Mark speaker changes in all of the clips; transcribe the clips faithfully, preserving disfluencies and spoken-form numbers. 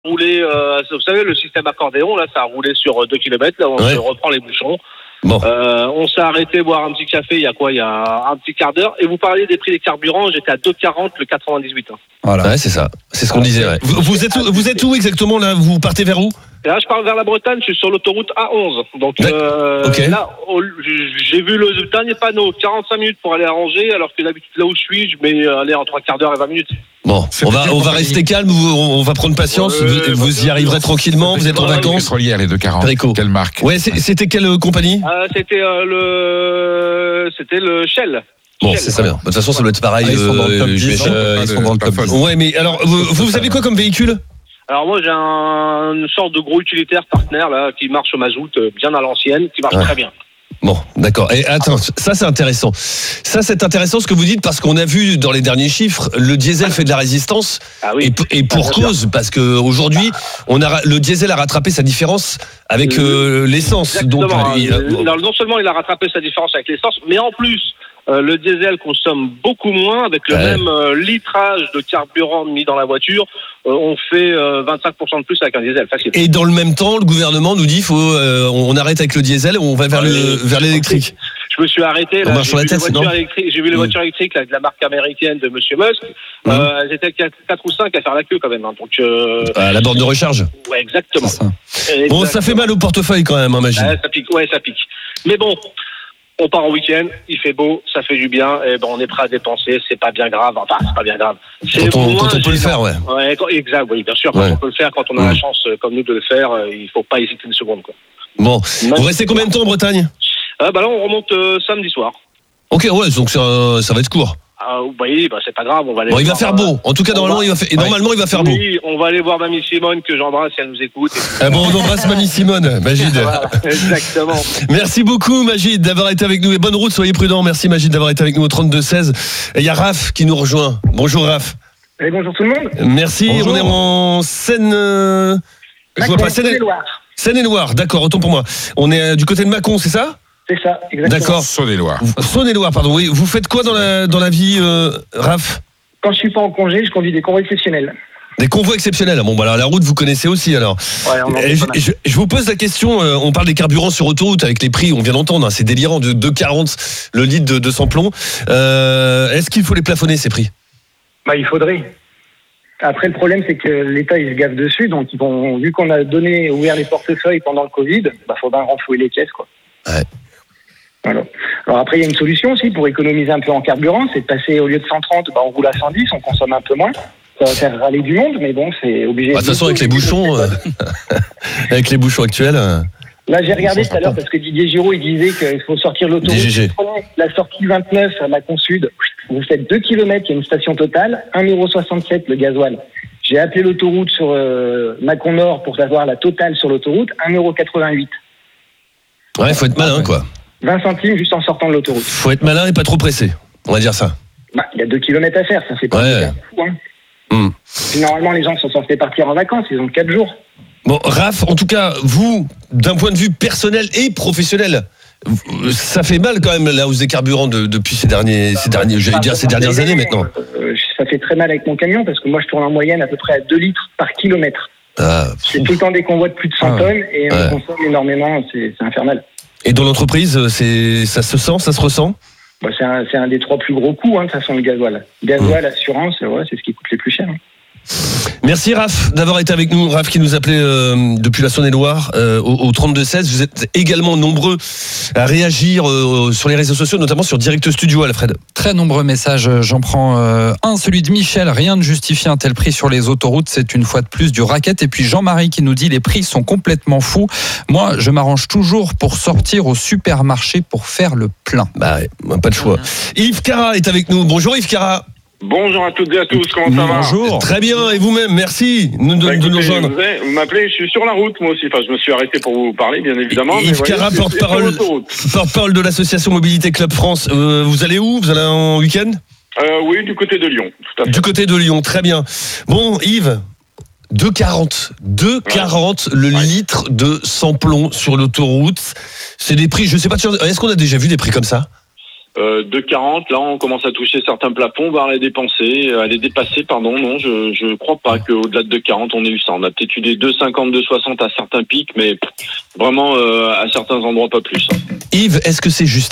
Speaker 1: roulé, euh, vous savez, le système accordéon, là, ça a roulé sur deux kilomètres, là, on
Speaker 2: Ouais.
Speaker 1: reprend les bouchons.
Speaker 2: Bon.
Speaker 1: Euh, on s'est arrêté boire un petit café il y a quoi, il y a un petit quart d'heure. Et vous parliez des prix des carburants, j'étais à deux quarante le quatre-vingt-dix-huit. Hein.
Speaker 2: Voilà. Ouais, c'est ça. C'est ce qu'on disait. Ouais. Vous, vous êtes où, vous êtes où exactement là? Vous partez vers où?
Speaker 1: Et là, je pars vers la Bretagne, je suis sur l'autoroute A onze. Donc euh,
Speaker 2: okay.
Speaker 1: là, au, j'ai vu le dernier panneau, quarante-cinq minutes pour aller à Angers, alors que d'habitude là où je suis, je mets aller en trois quarts d'heure et vingt minutes.
Speaker 2: Bon, on va, on va rester calme, on, on va prendre patience,
Speaker 1: ouais,
Speaker 2: vous, vous y arriverez tranquillement, vous êtes en vacances.
Speaker 3: Pétrolière, les deux quarante.
Speaker 2: Préco.
Speaker 3: Quelle marque?
Speaker 2: Ouais, c'était quelle compagnie?
Speaker 1: euh, C'était euh, le, c'était le Shell.
Speaker 2: Bon,
Speaker 1: Shell.
Speaker 2: c'est ça bien. De toute façon, ça doit être pareil.
Speaker 4: Ah, ils sont dans le top dix.
Speaker 2: Euh,
Speaker 4: Ils sont dans le top dix.
Speaker 2: Ouais, mais alors, vous, vous avez quoi comme véhicule?
Speaker 1: Alors moi j'ai un, une sorte de gros utilitaire partenaire là qui marche au mazout, bien à l'ancienne, qui marche ouais. très bien.
Speaker 2: Bon, d'accord. Et attends, ça c'est intéressant. Ça c'est intéressant ce que vous dites parce qu'on a vu dans les derniers chiffres, le diesel fait de la résistance
Speaker 1: ah oui.
Speaker 2: et, et pour ah, cause parce que aujourd'hui, on a le diesel a rattrapé sa différence avec euh, l'essence.
Speaker 1: Exactement.
Speaker 2: Donc,
Speaker 1: il, Alors, non seulement il a rattrapé sa différence avec l'essence, mais en plus. Euh, le diesel consomme beaucoup moins avec le ouais. même euh, litrage de carburant mis dans la voiture. Euh, on fait euh, vingt-cinq pour cent de plus avec un diesel facile.
Speaker 2: Et dans le même temps, le gouvernement nous dit faut euh, on arrête avec le diesel, on va vers, ouais, le, vers l'électrique.
Speaker 1: Je me suis arrêté. Là, j'ai, vu tête, j'ai vu les voitures électriques là, de la marque américaine de Monsieur Musk. Mmh. Euh, elles étaient quatre ou cinq à faire la queue quand même. Hein, donc euh,
Speaker 2: à la borne de recharge.
Speaker 1: Ouais, exactement.
Speaker 2: Ça. Bon, ça fait mal au portefeuille quand même, imagine.
Speaker 1: Ouais, ça pique. Ouais, ça pique. Mais bon. On part en week-end, il fait beau, ça fait du bien, et ben on est prêt à dépenser, c'est pas bien grave, enfin c'est pas bien grave. C'est
Speaker 2: quand on, quand on peut le faire, ouais.
Speaker 1: ouais quand, exact, oui, bien sûr, quand ouais. on peut le faire, quand on a mmh. la chance, comme nous, de le faire, il faut pas hésiter une seconde, quoi.
Speaker 2: Bon, Même vous restez combien de temps en Bretagne?
Speaker 1: euh, Bah là, on remonte euh, samedi soir.
Speaker 2: Ok, ouais, donc ça, ça va être court.
Speaker 1: Ah, oui, bah c'est pas grave, on va aller.
Speaker 2: Bon, il va faire beau. En tout cas, normalement, va... il va faire. Et normalement, il va faire beau.
Speaker 1: Oui, on va aller voir Mamie Simone que j'embrasse si elle nous écoute.
Speaker 2: Ah bon, on embrasse Mamie Simone, Magid.
Speaker 1: Voilà, exactement.
Speaker 2: Merci beaucoup, Magid, d'avoir été avec nous. Et bonne route, soyez prudents. Merci, Magid, d'avoir été avec nous au trente-deux seize. Et il y a Raph qui nous rejoint. Bonjour, Raph.
Speaker 5: Et bonjour tout le monde.
Speaker 2: Merci.
Speaker 5: Bonjour.
Speaker 2: On est en Seine. Euh... Je vois pas Seine-et-Loire. Seine-et-Loire, d'accord. Autant pour moi. On est du côté de Mâcon, c'est ça?
Speaker 5: C'est ça, exactement.
Speaker 2: D'accord.
Speaker 3: Saône-et-Loire.
Speaker 2: Saône-et-Loire, pardon. Oui. Vous faites quoi dans la, dans la vie, euh, Raph?
Speaker 5: Quand je suis pas en congé, je conduis des convois exceptionnels.
Speaker 2: Des convois exceptionnels. Bon, bah alors la route, vous connaissez aussi alors.
Speaker 5: Ouais, on en
Speaker 2: je, je, je vous pose la question. Euh, on parle des carburants sur autoroute avec les prix. On vient d'entendre. Hein, c'est délirant de deux quarante le litre de, de sans-plomb. Euh, est-ce qu'il faut les plafonner ces prix?
Speaker 5: Bah, il faudrait. Après, le problème, c'est que l'État, il se gaffe dessus. Donc, ils vont, vu qu'on a donné, ouvert les portefeuilles pendant le Covid, bah, faut bien renflouer les caisses, quoi.
Speaker 2: Ouais.
Speaker 5: Voilà. Alors après, il y a une solution aussi pour économiser un peu en carburant, c'est de passer au lieu de cent trente, bah, on roule à cent dix, on consomme un peu moins. Ça va faire râler du monde, mais bon, c'est obligé.
Speaker 2: Bah, de toute façon, avec les bouchons, euh, avec les bouchons actuels. Euh,
Speaker 5: Là, j'ai regardé tout à l'heure parce que Didier Giraud, il disait qu'il faut sortir l'autoroute. La sortie vingt-neuf à Mâcon Sud, vous faites deux kilomètres, il y a une station Total, un euro soixante-sept le gasoil. J'ai appelé l'autoroute sur euh, Mâcon Nord pour savoir la totale sur l'autoroute, un euro quatre-vingt-huit.
Speaker 2: Ouais, il faut être malin, quoi.
Speaker 5: vingt centimes juste en sortant de l'autoroute.
Speaker 2: Faut être malin et pas trop pressé. On va dire ça.
Speaker 5: Bah, il y a deux kilomètres à faire, ça fait pas
Speaker 2: ouais.
Speaker 5: fou, hein.
Speaker 2: Mmh.
Speaker 5: Puis normalement, les gens sont censés partir en vacances, ils ont quatre jours.
Speaker 2: Bon, Raph, en tout cas, vous, d'un point de vue personnel et professionnel, ça fait mal quand même la hausse des carburants de, depuis ces derniers, ces derniers, j'allais dire ces dernières années maintenant.
Speaker 5: Euh, ça fait très mal avec mon camion parce que moi je tourne en moyenne à peu près à deux litres par kilomètre. Ah, j'ai tout le temps des convois de plus de cent ah, tonnes et on ouais. consomme énormément, c'est, c'est infernal.
Speaker 2: Et dans l'entreprise, c'est, ça se sent, ça se ressent?
Speaker 5: Bah, c'est, un, c'est un des trois plus gros coûts, hein, de toute façon, le gasoil. Gasoil, mmh. assurance, ouais, c'est ce qui coûte les plus cher. Hein.
Speaker 2: Merci Raph d'avoir été avec nous. Raph qui nous appelait euh, depuis la Saône-et-Loire euh, au, au trente-deux seize. Vous êtes également nombreux à réagir euh, sur les réseaux sociaux, notamment sur Direct Studio, Alfred.
Speaker 4: Très nombreux messages, j'en prends euh, un, celui de Michel. Rien ne justifie un tel prix sur les autoroutes, c'est une fois de plus du racket. Et puis Jean-Marie qui nous dit les prix sont complètement fous. Moi, je m'arrange toujours pour sortir au supermarché pour faire le plein.
Speaker 2: Bah, pas de choix. Mmh. Yves Cara est avec nous. Bonjour Yves Cara.
Speaker 6: Bonjour à toutes et à tous, comment ça va?
Speaker 2: Bonjour. Très bien, et vous-même, merci de, de, bah, écoutez, de nous rejoindre.
Speaker 6: Vous, avez, vous m'appelez, je suis sur la route moi aussi, enfin je me suis arrêté pour vous parler bien évidemment.
Speaker 2: Yves Cara, porte-parole, porte-parole de l'association Mobilité Club France. Euh, vous allez où? Vous allez en week-end?
Speaker 6: euh, Oui, du côté de Lyon, tout à fait.
Speaker 2: Du côté de Lyon, très bien. Bon, Yves, deux quarante, deux quarante ouais. le ouais. litre de sans-plomb sur l'autoroute. C'est des prix, je sais pas, est-ce qu'on a déjà vu des prix comme ça?
Speaker 6: Euh, deux quarante, là, on commence à toucher certains plafonds, voire à les dépenser, à les dépasser, pardon. Non, je je crois pas qu'au-delà de deux quarante, on ait eu ça. On a peut-être eu des deux cinquante, deux soixante à certains pics, mais vraiment euh, à certains endroits pas plus.
Speaker 2: Yves, est-ce que c'est justifié ?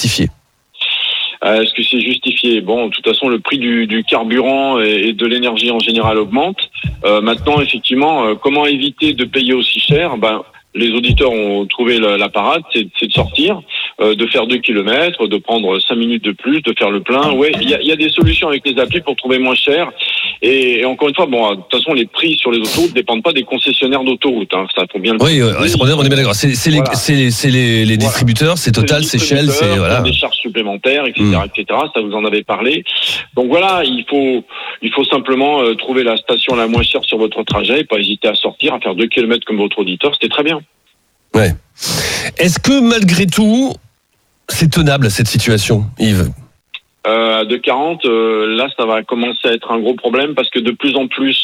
Speaker 6: Euh, est-ce que c'est justifié ? Bon, de toute façon, le prix du, du carburant et, et de l'énergie en général augmente. Euh, maintenant, effectivement, euh, comment éviter de payer aussi cher ? Ben, les auditeurs ont trouvé la, la parade, c'est, c'est de sortir, euh, de faire deux kilomètres, de prendre cinq minutes de plus, de faire le plein. Ouais, il y a, y a des solutions avec les applis pour trouver moins cher. Et, et encore une fois, bon, de toute façon, les prix sur les autoroutes ne dépendent pas des concessionnaires d'autoroutes. Hein. Ça faut bien le
Speaker 2: Oui, euh, on est bien d'accord. C'est, c'est, voilà. les, c'est, c'est les, les distributeurs, voilà. c'est Total, c'est Shell, c'est voilà.
Speaker 6: Des charges supplémentaires, et cetera, mmh. et cetera. Ça vous en avez parlé. Donc voilà, il faut, il faut simplement euh, trouver la station la moins chère sur votre trajet, et pas hésiter à sortir, à faire deux kilomètres comme votre auditeur. C'était très bien.
Speaker 2: Ouais. Est-ce que malgré tout, c'est tenable cette situation, Yves ?
Speaker 6: Euh, à deux quarante, euh, là, ça va commencer à être un gros problème parce que de plus en plus,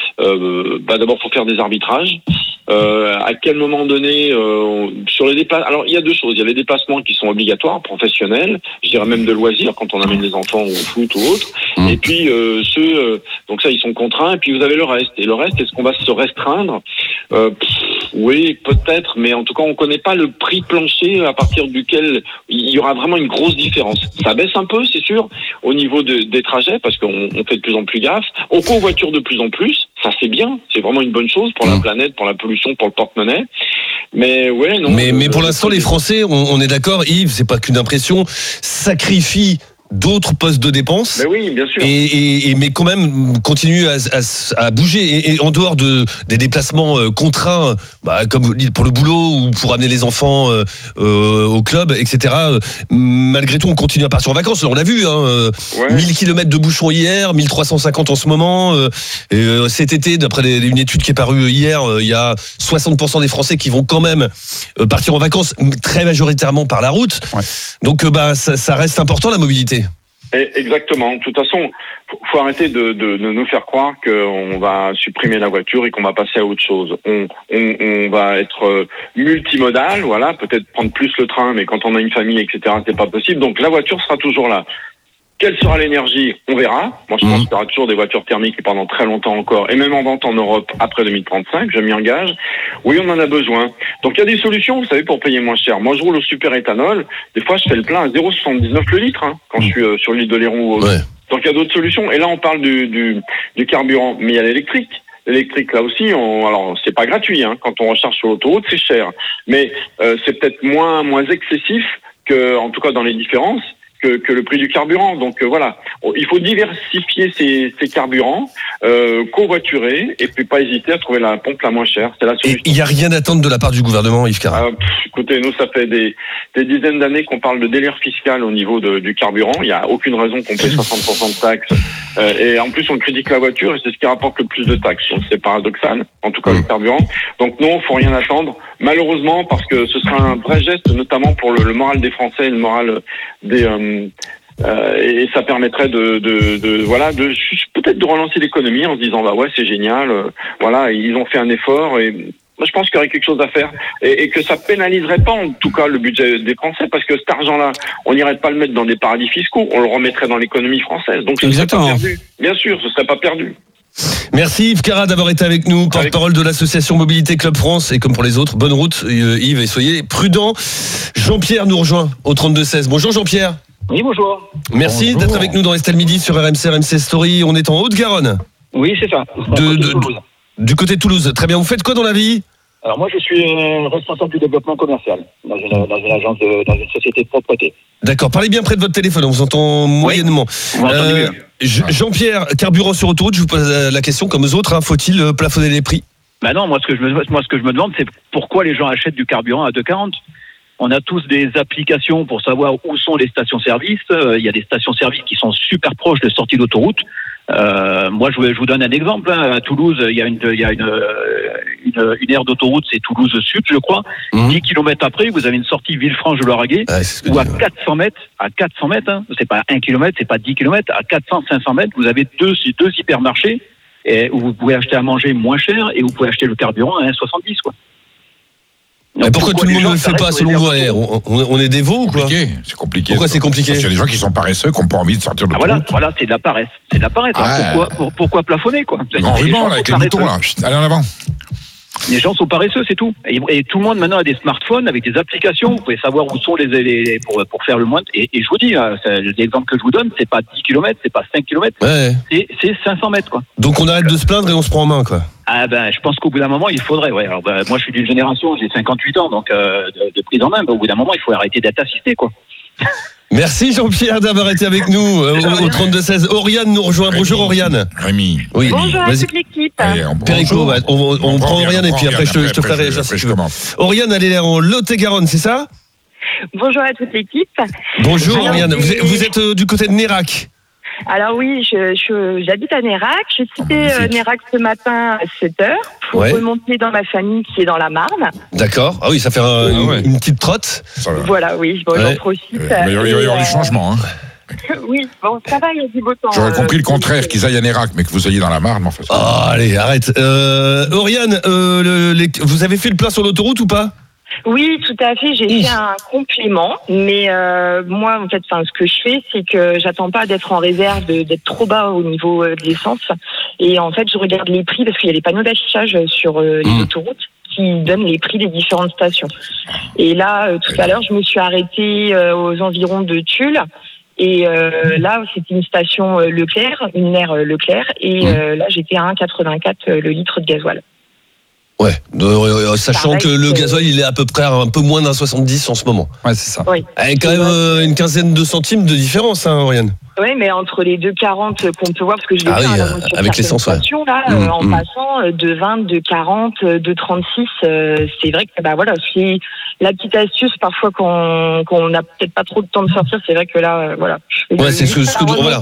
Speaker 6: euh, bah d'abord, faut faire des arbitrages. Euh, à quel moment donné, euh, sur les déplacements, alors il y a deux choses. Il y a les déplacements qui sont obligatoires, professionnels, je dirais même de loisirs quand on amène les enfants au foot ou autre. Mmh. Et puis euh, ceux, euh, donc ça, ils sont contraints. Et puis vous avez le reste. Et le reste, est-ce qu'on va se restreindre ? euh, pff, Oui, peut-être, mais en tout cas, on connaît pas le prix plancher à partir duquel il y aura vraiment une grosse différence. Ça baisse un peu, c'est sûr, au niveau de, des trajets, parce qu'on on fait de plus en plus gaffe. On covoiture de plus en plus, ça c'est bien, c'est vraiment une bonne chose pour mmh. la planète, pour la pollution, pour le porte-monnaie. Mais ouais, non.
Speaker 2: Mais, euh, mais pour l'instant, les Français, on, on est d'accord, Yves, c'est pas qu'une impression, sacrifient d'autres postes de dépenses.
Speaker 6: Mais oui, bien sûr.
Speaker 2: Et, et, et mais quand même continue à, à, à bouger. Et, et en dehors de des déplacements euh, contraints, bah, comme vous dites pour le boulot ou pour amener les enfants euh, euh, au club, et cetera. Euh, malgré tout, on continue à partir en vacances. On l'a vu, hein, euh, ouais. mille kilomètres de bouchons hier, mille trois cent cinquante en ce moment. Euh, et, euh, cet été, d'après les, une étude qui est parue hier, euh, il y a soixante pour cent des Français qui vont quand même euh, partir en vacances, très majoritairement par la route. Ouais. Donc, euh, bah, ça, ça reste important la mobilité.
Speaker 6: Exactement. De toute façon, faut, faut arrêter de, de, de nous faire croire qu'on va supprimer la voiture et qu'on va passer à autre chose. On, on, on va être multimodal, voilà, peut-être prendre plus le train, mais quand on a une famille, et cetera, c'est pas possible. Donc la voiture sera toujours là. Quelle sera l'énergie ? On verra. Moi, je pense mmh. qu'il y aura toujours des voitures thermiques pendant très longtemps encore, et même en vente en Europe après deux mille trente-cinq, je m'y engage. Oui, on en a besoin. Donc, il y a des solutions, vous savez, pour payer moins cher. Moi, je roule au super éthanol. Des fois, je fais le plein à zéro virgule soixante-dix-neuf le litre, hein, quand mmh. je suis euh, sur l'île de Léron ou autre. Ouais. Donc, il y a d'autres solutions. Et là, on parle du, du, du carburant, mais il y a l'électrique. L'électrique, là aussi, on, alors c'est pas gratuit, hein. Quand on recharge sur l'autoroute, c'est cher. Mais euh, c'est peut-être moins, moins excessif que, en tout cas, dans les différences. Que, que le prix du carburant. Donc euh, voilà, il faut diversifier ces, ces carburants, euh, covoiturer, et puis pas hésiter à trouver la pompe la moins chère. C'est la solution.
Speaker 2: Et il n'y a rien à attendre de la part du gouvernement, Yves Carra.
Speaker 6: euh, Écoutez, nous, ça fait des, des dizaines d'années qu'on parle de délire fiscal au niveau de, du carburant. Il n'y a aucune raison qu'on paie soixante pour cent de taxes. Euh, et en plus, on critique la voiture, et c'est ce qui rapporte le plus de taxes. Donc, c'est paradoxal, en tout cas mmh. le carburant. Donc non, faut rien attendre. Malheureusement, parce que ce sera un vrai geste, notamment pour le, le moral des Français, le moral des... Euh, Euh, et ça permettrait de, de, de voilà, de peut-être de relancer l'économie en se disant bah ouais c'est génial, euh, voilà ils ont fait un effort et moi je pense qu'il y aurait quelque chose à faire et, et que ça pénaliserait pas en tout cas le budget des Français parce que cet argent-là on n'irait pas le mettre dans des paradis fiscaux, on le remettrait dans l'économie française donc ce serait pas perdu. Bien sûr, ce serait pas perdu.
Speaker 2: Merci Yves Carra d'avoir été avec nous, porte-parole de l'association Mobilité Club France et comme pour les autres, bonne route Yves et soyez prudents. Jean-Pierre nous rejoint au trente-deux seize. Bonjour Jean-Pierre.
Speaker 3: Oui, bonjour.
Speaker 2: Merci bonjour. D'être avec nous dans Estelle Midi sur R M C, R M C Story. On est en Haute-Garonne.
Speaker 3: Oui, c'est ça.
Speaker 2: De, de, de, du côté de Toulouse. Très bien. Vous faites quoi dans la vie ?
Speaker 3: Alors moi, je suis responsable du développement commercial dans une, dans une agence, de, dans une société de propreté.
Speaker 2: D'accord. Parlez bien près de votre téléphone. On vous entend moyennement.
Speaker 3: Oui. Euh,
Speaker 2: Jean-Pierre, carburant sur autoroute. Je vous pose la question comme aux autres. Hein, faut-il plafonner les prix ?
Speaker 3: Ben non. Moi, ce que je me, moi, ce que je me demande, c'est pourquoi les gens achètent du carburant à deux quarante. On a tous des applications pour savoir où sont les stations-service. Il y a des stations-service qui sont super proches de sorties d'autoroute. Euh, moi, je, je vous donne un exemple. À Toulouse, il y a une, il y a une, une, une aire d'autoroute, c'est Toulouse Sud, je crois. Mmh. dix kilomètres après, vous avez une sortie Villefranche-de-Lauragais, ah, où à quatre cents mètres, à quatre cents mètres, hein, c'est pas un kilomètre, c'est pas dix kilomètres, à quatre cents, cinq cents mètres, vous avez deux, deux hypermarchés, et où vous pouvez acheter à manger moins cher, et vous pouvez acheter le carburant à un virgule soixante-dix, quoi.
Speaker 2: Mais pourquoi, pourquoi tout le monde ne le fait pas selon vous? on, on, on est des veaux ou quoi?
Speaker 7: C'est compliqué.
Speaker 2: Pourquoi c'est compliqué?
Speaker 7: Parce qu'il y a des gens qui sont paresseux, qui n'ont pas envie de sortir de
Speaker 3: ah, voilà, voilà, c'est de la paresse. C'est de la paresse. Ah, pourquoi, pour, pourquoi plafonner, quoi?
Speaker 7: Grand ruban, là, avec les boutons, là. Allez en avant.
Speaker 3: Les gens sont paresseux, c'est tout. Et, et tout le monde maintenant a des smartphones avec des applications. Vous pouvez savoir où sont les, les pour, pour faire le moins. Et, et je vous dis, l'exemple que je vous donne, c'est pas dix kilomètres, c'est pas cinq kilomètres,
Speaker 2: ouais.
Speaker 3: c'est, c'est cinq cents mètres, quoi.
Speaker 2: Donc on arrête de se plaindre et on se prend en main, quoi.
Speaker 3: Ah ben, je pense qu'au bout d'un moment, il faudrait. Ouais. Alors ben, moi, je suis d'une génération, j'ai cinquante-huit ans, donc euh, de, de prise en main. Ben, au bout d'un moment, il faut arrêter d'être assisté, quoi.
Speaker 2: Merci Jean-Pierre d'avoir été avec nous euh, au, au trente-deux seize. Oriane nous rejoint.
Speaker 7: Rémi.
Speaker 2: Bonjour Oriane.
Speaker 7: Rémi.
Speaker 8: Oui. Bonjour à toute l'équipe.
Speaker 7: Allez, on,
Speaker 2: Perico, on, on, on, on prend Oriane et puis après, après je te ferai réagir si tu veux. Oriane, elle est en Lot-et-Garonne, c'est ça?
Speaker 8: Bonjour à toute l'équipe.
Speaker 2: Bonjour alors, Oriane, vous êtes, vous êtes euh, du côté de Nérac?
Speaker 8: Alors oui, je, je, j'habite à Nérac. J'ai quitté oh, euh, Nérac ce matin à sept heures pour ouais. remonter dans ma famille qui est dans la Marne.
Speaker 2: D'accord. Ah oui, ça fait un, ah, une, ouais. une petite trotte.
Speaker 8: Voilà, oui, bon, ouais. j'en profite.
Speaker 7: Il va y avoir, y avoir du changement. Hein.
Speaker 8: Oui, bon, ça va, il y a du beau temps.
Speaker 7: J'aurais compris euh, le contraire, qu'ils aillent à Nérac, mais que vous soyez dans la Marne. En fait.
Speaker 2: Oh, allez, arrête. Euh, Oriane, euh, le, les, vous avez fait le plein sur l'autoroute ou pas?
Speaker 8: Oui, tout à fait. J'ai fait un complément, mais euh, moi, en fait, enfin, ce que je fais, c'est que j'attends pas d'être en réserve, de, d'être trop bas au niveau de l'essence. Et en fait, je regarde les prix parce qu'il y a les panneaux d'affichage sur euh, les mmh. autoroutes qui donnent les prix des différentes stations. Et là, euh, tout à l'heure, je me suis arrêtée euh, aux environs de Tulle. Et euh, là, c'était une station euh, Leclerc, une aire euh, Leclerc. Et mmh. euh, là, j'étais à un virgule quatre-vingt-quatre euh, le litre de gasoil.
Speaker 2: Ouais, euh, sachant Pareil, que le gasoil il est à peu près à un peu moins d'un soixante-dix en ce moment.
Speaker 4: Ouais, c'est ça.
Speaker 8: Oui.
Speaker 2: Avec quand même euh, une quinzaine de centimes de différence, hein, Oriane.
Speaker 8: Oui, mais entre les deux quarante qu'on peut voir, parce que je l'ai
Speaker 2: ah
Speaker 8: fait
Speaker 2: oui,
Speaker 8: à
Speaker 2: euh, avec l'essence, ouais.
Speaker 8: là, mmh, euh, en mmh. passant de vingt, de quarante, de trente-six, euh, c'est vrai que bah voilà, c'est la petite astuce parfois qu'on qu'on n'a peut-être pas trop de temps de sortir, c'est vrai que là, euh, voilà.
Speaker 2: Ouais, c'est ce, ce que voilà.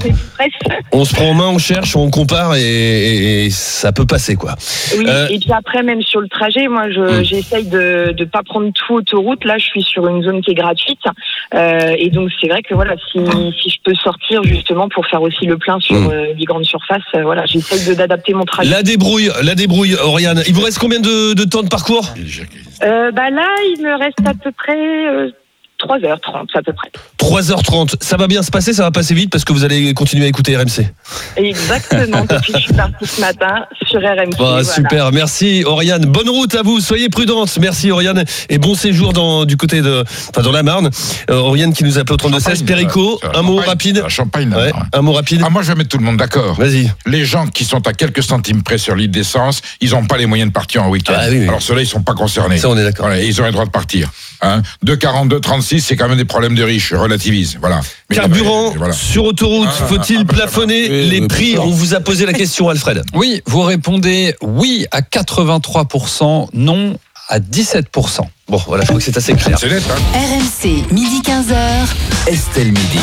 Speaker 2: On se prend en main, on cherche, on compare et, et, et ça peut passer quoi.
Speaker 8: Oui, euh, et puis après même sur le trajet, moi je mmh. j'essaye de de pas prendre tout autoroute. Là, je suis sur une zone qui est gratuite euh, et donc c'est vrai que voilà, si si je peux sortir justement pour faire aussi le plein sur mmh. euh, les grandes surfaces, euh, voilà, j'essaye de d'adapter mon trajet.
Speaker 2: La débrouille, la débrouille, Oriane. Il vous reste combien de de temps de parcours?
Speaker 8: Euh, bah là, il me reste à peu près euh, trois heures trente à peu près.
Speaker 2: trois heures trente, ça va bien se passer, ça va passer vite parce que vous allez continuer à écouter R M C.
Speaker 8: Exactement, depuis que je suis partie ce matin sur R M C.
Speaker 2: Bah, voilà. Super, merci Oriane. Bonne route à vous, soyez prudente. Merci Oriane et bon séjour dans, du côté de, enfin dans la Marne. Euh, Oriane qui nous appelle au trente-deux seize. Perico, un mot rapide.
Speaker 7: La Champagne,
Speaker 2: ouais, un mot rapide.
Speaker 7: Ah, moi je vais mettre tout le monde d'accord.
Speaker 2: Vas-y.
Speaker 7: Les gens qui sont à quelques centimes près sur litre d'essence, ils n'ont pas les moyens de partir en week-end. Ah, oui, oui. Alors ceux-là, ils sont pas concernés.
Speaker 2: Ça, on est d'accord.
Speaker 7: Voilà, ils ont le droit de partir. Hein, deux quarante-deux trente-six, c'est quand même des problèmes de riches, je relativise. Voilà.
Speaker 2: Mais carburant, voilà. Sur autoroute, ah, faut-il ah, bah, plafonner bah, bah, les prix? On vous a posé la question, Alfred.
Speaker 4: Oui, vous répondez oui à quatre-vingt-trois pour cent, non à dix-sept pour cent.
Speaker 2: Bon, voilà, je crois que c'est assez clair.
Speaker 7: C'est net, hein.
Speaker 9: R M C, midi quinze heures.
Speaker 10: Estelle Midi.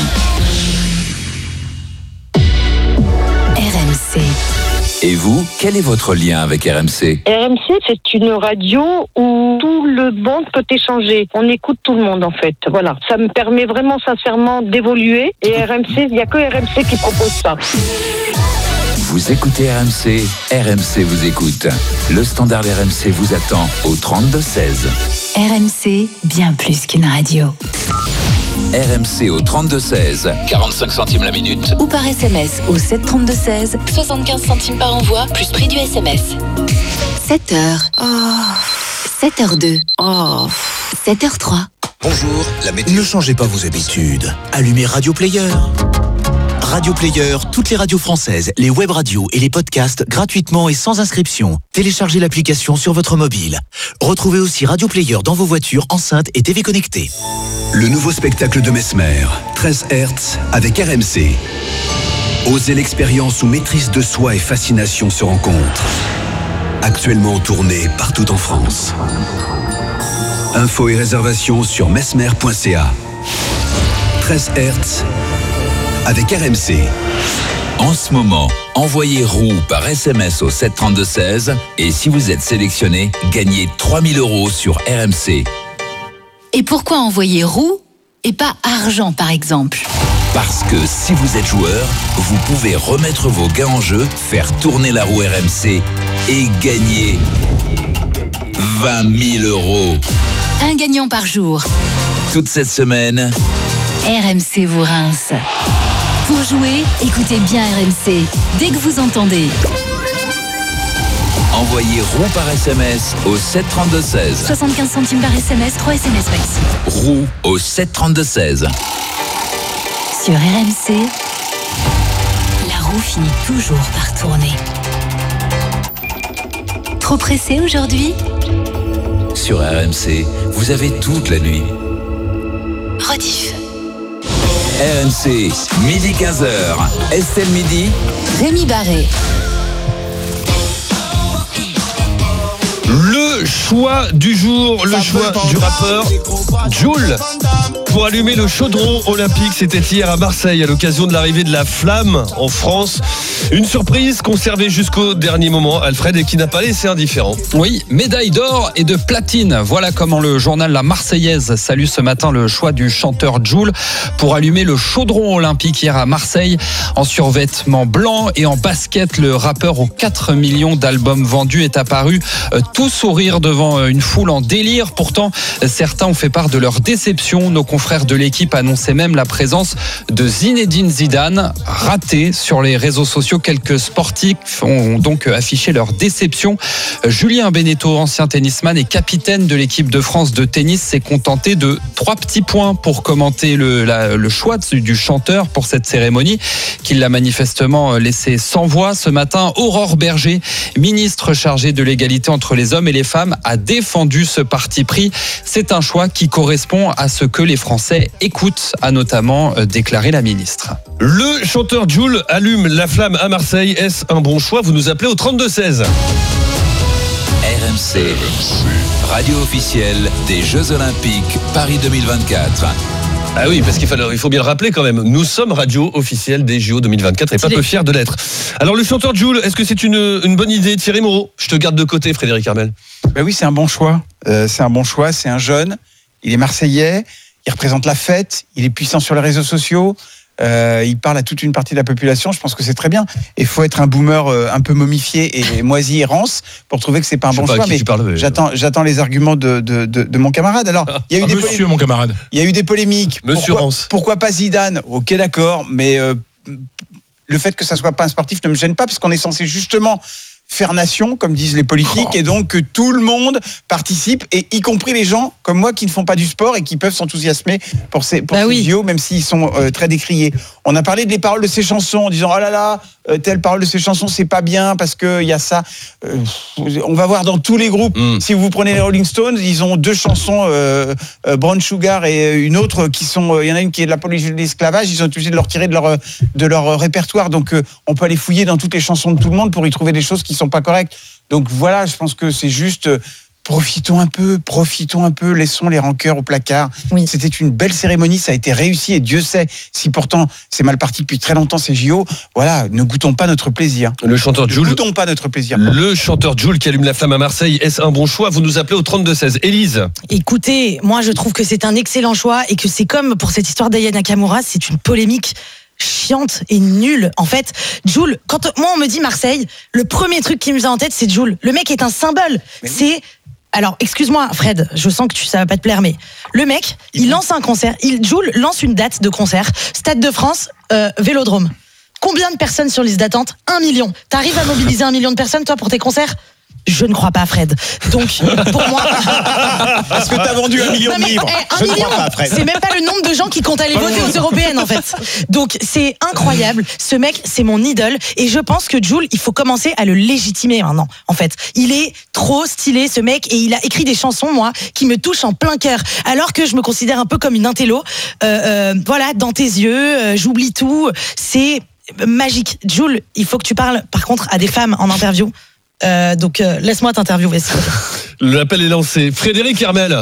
Speaker 9: R M C.
Speaker 10: Et vous, quel est votre lien avec R M C?
Speaker 11: R M C, c'est une radio où tout le monde peut échanger. On écoute tout le monde, en fait. Voilà. Ça me permet vraiment, sincèrement, d'évoluer. Et R M C, il n'y a que R M C qui propose ça.
Speaker 10: Vous écoutez R M C, R M C vous écoute. Le standard R M C vous attend au trente-deux seize.
Speaker 9: R M C, bien plus qu'une radio.
Speaker 10: R M C au trente-deux seize, quarante-cinq centimes la minute.
Speaker 9: Ou par S M S au sept trente-deux seize, soixante-quinze centimes par envoi, plus prix du S M S. sept heures. Oh. sept heures deux. Oh. sept heures trois.
Speaker 12: Bonjour, la météo. Ne changez pas vos habitudes. Allumez Radio Player. Radio Player, toutes les radios françaises, les web radios et les podcasts gratuitement et sans inscription. Téléchargez l'application sur votre mobile. Retrouvez aussi Radio Player dans vos voitures, enceintes et T V connectées.
Speaker 13: Le nouveau spectacle de Mesmer, treize hertz avec R M C. Osez l'expérience où maîtrise de soi et fascination se rencontrent. Actuellement en tournée partout en France. Infos et réservations sur mesmer point c a. treize hertz avec R M C.
Speaker 10: En ce moment, envoyez roue par S M S au sept trente-deux seize et si vous êtes sélectionné, gagnez trois mille euros sur R M C.
Speaker 9: Et pourquoi envoyer roue et pas argent par exemple?
Speaker 10: Parce que si vous êtes joueur, vous pouvez remettre vos gains en jeu, faire tourner la roue R M C et gagner vingt mille euros.
Speaker 9: Un gagnant par jour.
Speaker 10: Toute cette semaine,
Speaker 9: R M C vous rince. Pour jouer, écoutez bien R M C. Dès que vous entendez.
Speaker 10: envoyez roue par S M S au sept trente-deux seize.
Speaker 9: soixante-quinze centimes par S M S, trois S M S maxi.
Speaker 10: Roue au sept trente-deux seize.
Speaker 9: Sur R M C, la roue finit toujours par tourner. Trop pressé aujourd'hui ?
Speaker 10: Sur R M C, vous avez toute la nuit.
Speaker 9: Rediff.
Speaker 10: R M C, midi quinze heures. Estelle Midi.
Speaker 9: Rémi Barré.
Speaker 2: Le choix du jour, le choix du rappeur Jul pour allumer le chaudron olympique. C'était hier à Marseille à l'occasion de l'arrivée de la flamme en France. Une surprise conservée jusqu'au dernier moment, Alfred, et qui n'a pas laissé indifférent.
Speaker 4: Oui, médaille d'or et de platine. Voilà comment le journal La Marseillaise salue ce matin le choix du chanteur Jul pour allumer le chaudron olympique hier à Marseille. En survêtement blanc et en basket, le rappeur aux quatre millions d'albums vendus est apparu tout sourire devant une foule en délire. Pourtant, certains ont fait part de leur déception. Nos confrères de l'équipe annonçaient même la présence de Zinedine Zidane, raté sur les réseaux sociaux. Quelques sportifs ont donc affiché leur déception. Julien Beneteau, ancien tennisman et capitaine de l'équipe de France de tennis, s'est contenté de trois petits points pour commenter le, la, le choix du chanteur pour cette cérémonie qu'il l'a manifestement laissé sans voix. Ce matin, Aurore Berger, ministre chargée de l'égalité entre les hommes et les femmes, a défendu ce parti pris. C'est un choix qui correspond à ce que les Français écoutent, a notamment déclaré la ministre.
Speaker 2: Le chanteur Jul allume la flamme à Marseille. Est-ce un bon choix ? Vous nous appelez au trente-deux seize.
Speaker 10: R M C, radio officielle des Jeux Olympiques Paris deux mille vingt-quatre.
Speaker 2: Ah oui, parce qu'il faut, il faut bien le rappeler quand même. Nous sommes radio officielle des J O deux mille vingt-quatre et pas peu fiers de l'être. Alors le chanteur Jul, est-ce que c'est une, une bonne idée ? Thierry Moreau, je te garde de côté, Frédéric Armel.
Speaker 14: Ben oui, c'est un bon choix. Euh, c'est un bon choix, c'est un jeune. Il est marseillais, il représente la fête, il est puissant sur les réseaux sociaux. Euh, il parle à toute une partie de la population. Je pense que c'est très bien. Il faut être un boomer euh, un peu momifié et moisi et rance pour trouver que c'est pas un bon choix. Mais parles, j'attends, j'attends les arguments de, de, de, de mon camarade. Alors, il y a eu
Speaker 7: ah,
Speaker 14: des
Speaker 7: monsieur,
Speaker 14: polémiques.
Speaker 7: mon camarade.
Speaker 14: Il y a eu des polémiques.
Speaker 2: Monsieur
Speaker 14: pourquoi,
Speaker 2: Rance.
Speaker 14: Pourquoi pas Zidane ? Ok, d'accord, mais euh, le fait que ça soit pas un sportif ne me gêne pas parce qu'on est censé justement faire nation, comme disent les politiques, oh. et donc que tout le monde participe, et y compris les gens comme moi qui ne font pas du sport et qui peuvent s'enthousiasmer pour ces, pour bah ces oui. vidéos, même s'ils sont euh, très décriés. On a parlé des paroles de ces chansons en disant « Oh là là, euh, telle parole de ces chansons, c'est pas bien parce qu'il y a ça. Euh, » On va voir dans tous les groupes. Mm. Si vous prenez les Rolling Stones, ils ont deux chansons, euh, euh, Brown Sugar et une autre qui sont... Il euh, y en a une qui est de l'apologie de l'esclavage, ils sont obligés de leur tirer de leur, de leur répertoire. Donc euh, on peut aller fouiller dans toutes les chansons de tout le monde pour y trouver des choses qui sont pas correctes. Donc voilà, je pense que c'est juste euh, profitons un peu, profitons un peu, laissons les rancœurs au placard. Oui. C'était une belle cérémonie, ça a été réussi et Dieu sait si pourtant c'est mal parti depuis très longtemps ces J O. Voilà, ne goûtons pas notre plaisir.
Speaker 2: Le chanteur Jul.
Speaker 14: Ne goûtons pas notre plaisir.
Speaker 2: Le chanteur Jul qui allume la flamme à Marseille, est-ce un bon choix ? Vous nous appelez au trente-deux seize. Élise.
Speaker 15: Écoutez, moi je trouve que c'est un excellent choix et que c'est comme pour cette histoire d'Aya Nakamura, c'est une polémique chiante et nulle. En fait, Jul, quand moi on me dit Marseille, le premier truc qui me vient en tête, c'est Jul. Le mec est un symbole. Mais c'est... Alors, excuse-moi, Fred, je sens que tu, ça va pas te plaire, mais le mec, il lance un concert. Il, Jul lance une date de concert. Stade de France, euh, Vélodrome. Combien de personnes sur liste d'attente ? Un million. T'arrives à mobiliser un million de personnes, toi, pour tes concerts ? Je ne crois pas, Fred. Donc, pour moi...
Speaker 14: Est-ce que t'as vendu un million non, mais, de livres
Speaker 15: eh, un
Speaker 14: Je
Speaker 15: million,
Speaker 14: ne crois pas, Fred.
Speaker 15: C'est même pas le nombre de gens qui comptent aller voter aux européennes, en fait. Donc, c'est incroyable. Ce mec, c'est mon idole. Et je pense que Jul, il faut commencer à le légitimer maintenant, en fait. Il est trop stylé, ce mec. Et il a écrit des chansons, moi, qui me touchent en plein cœur. Alors que je me considère un peu comme une intello. Euh, euh, voilà, dans tes yeux, euh, j'oublie tout. C'est magique. Jul, il faut que tu parles, par contre, à des femmes en interview. Euh, donc euh, laisse-moi t'interviewer.
Speaker 2: L'appel est lancé. Frédéric Hermel.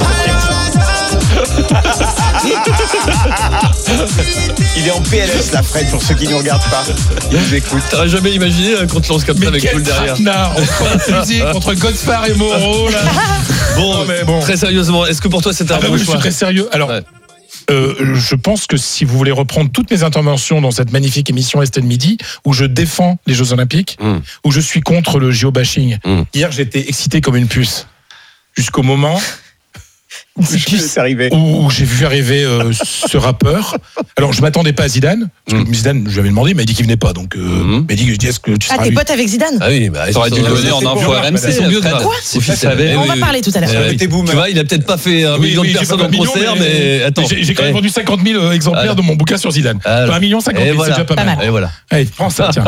Speaker 14: Il est en P L S là, Fred, pour ceux qui ne regardent pas. Il nous écoute.
Speaker 2: T'aurais jamais imaginé hein, qu'on te lance comme mais ça avec tout le derrière.
Speaker 7: Entre, entre Godspar et Moreau là.
Speaker 2: Bon, non, mais bon, très sérieusement, est-ce que pour toi c'est un
Speaker 7: ah,
Speaker 2: bon
Speaker 7: bah,
Speaker 2: choix ?
Speaker 7: Je suis très sérieux. Alors. Ouais. Euh, je pense que si vous voulez reprendre toutes mes interventions dans cette magnifique émission Estelle Midi, où je défends les Jeux Olympiques, mmh. où je suis contre le géobashing, mmh. hier j'étais excité comme une puce. Jusqu'au moment
Speaker 14: C'est arrivé.
Speaker 7: Où j'ai vu arriver euh, ce rappeur. Alors, je m'attendais pas à Zidane, parce que mm. Zidane, je lui avais demandé, il m'a dit qu'il venait pas. Donc, euh, mm. il m'a dit, je dis, est-ce que tu seras.
Speaker 15: Ah, t'es pote avec Zidane?
Speaker 2: Ah oui, bah,
Speaker 4: ça aurait dû le donner en info R M C.
Speaker 15: Quoi? On va parler tout à l'heure.
Speaker 2: Tu vois, il a peut-être pas fait un million de personnes en concert, mais attends.
Speaker 7: J'ai quand même vendu cinquante mille exemplaires de mon bouquin sur Zidane. Un million cinquante mille, c'est déjà pas mal.
Speaker 2: Et voilà.
Speaker 7: Allez, prends ça, tiens.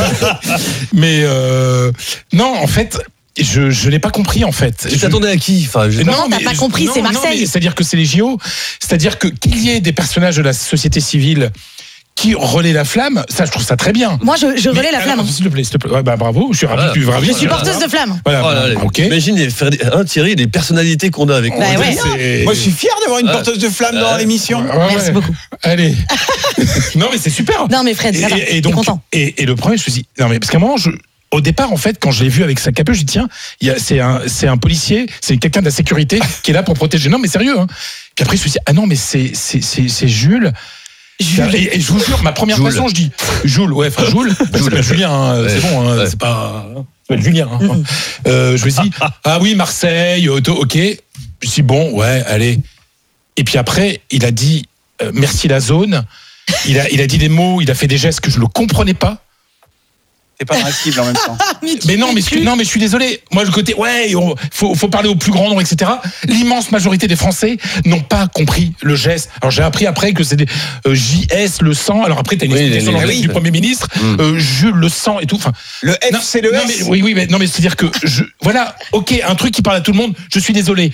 Speaker 7: Mais non, en fait. Je je l'ai pas compris en fait.
Speaker 2: Tu t'attendais à qui? Enfin,
Speaker 15: je... Non, non t'as pas je... compris, non, c'est Marseille.
Speaker 7: C'est-à-dire que c'est les J O, c'est-à-dire que qu'il y ait des personnages de la société civile qui relaient la flamme, ça je trouve ça très bien.
Speaker 15: Moi je, je relais
Speaker 7: mais,
Speaker 15: la flamme.
Speaker 7: Alors, s'il te plaît, s'il te plaît. Ouais, bah bravo, je suis ravi,
Speaker 2: voilà.
Speaker 7: tu es ravi.
Speaker 15: Je suis porteuse de flamme.
Speaker 7: Voilà,
Speaker 2: oh là là,
Speaker 7: ok.
Speaker 2: Imagine les, hein, Thierry, les personnalités qu'on a avec
Speaker 15: bah
Speaker 2: nous.
Speaker 15: Ouais.
Speaker 14: Moi je suis fier d'avoir une porteuse de flamme dans l'émission.
Speaker 7: Ouais, ouais,
Speaker 15: Merci
Speaker 7: ouais.
Speaker 15: beaucoup.
Speaker 7: Allez. Non mais c'est super.
Speaker 15: Non mais Fred, ça va.
Speaker 7: Et, et donc, content. Et, et le premier, je me suis dit, non mais parce qu'à un moment je Au départ, en fait, quand je l'ai vu avec sa capuche, je dis tiens, il y a, c'est un, c'est un policier, c'est quelqu'un de la sécurité qui est là pour protéger. Non, mais sérieux. Hein. Puis après, je me suis dit ah non, mais c'est, c'est, c'est, c'est Jules. Jules. Et, et je vous jure, ma première impression, je dis Jules, ouais, enfin Jules, bah, c'est pas Julien, hein, ouais. C'est bon, hein, ouais. C'est pas, c'est pas Julien. Hein. Mm-hmm. Euh, je me suis dit ah oui, Marseille, auto, ok. Je me suis dit bon, ouais, allez. Et puis après, il a dit euh, merci la zone. Il a, il a dit des mots, il a fait des gestes que je ne comprenais pas.
Speaker 14: C'est pas ma cible en même temps.
Speaker 7: mais, mais non, mais je, non, mais je suis désolé. Moi, le côté, ouais, il faut, faut parler au plus grand nombre, et cetera. L'immense majorité des Français n'ont pas compris le geste. Alors, j'ai appris après que c'est des euh, J S, le sang. Alors après, t'as une explication oui, oui. du Premier ministre, mmh. euh, Jules, le sang et tout. Enfin,
Speaker 14: le F, non, c'est le
Speaker 7: non,
Speaker 14: S.
Speaker 7: Mais, oui, oui, mais non, mais c'est-à-dire que, je, voilà, ok, un truc qui parle à tout le monde. Je suis désolé.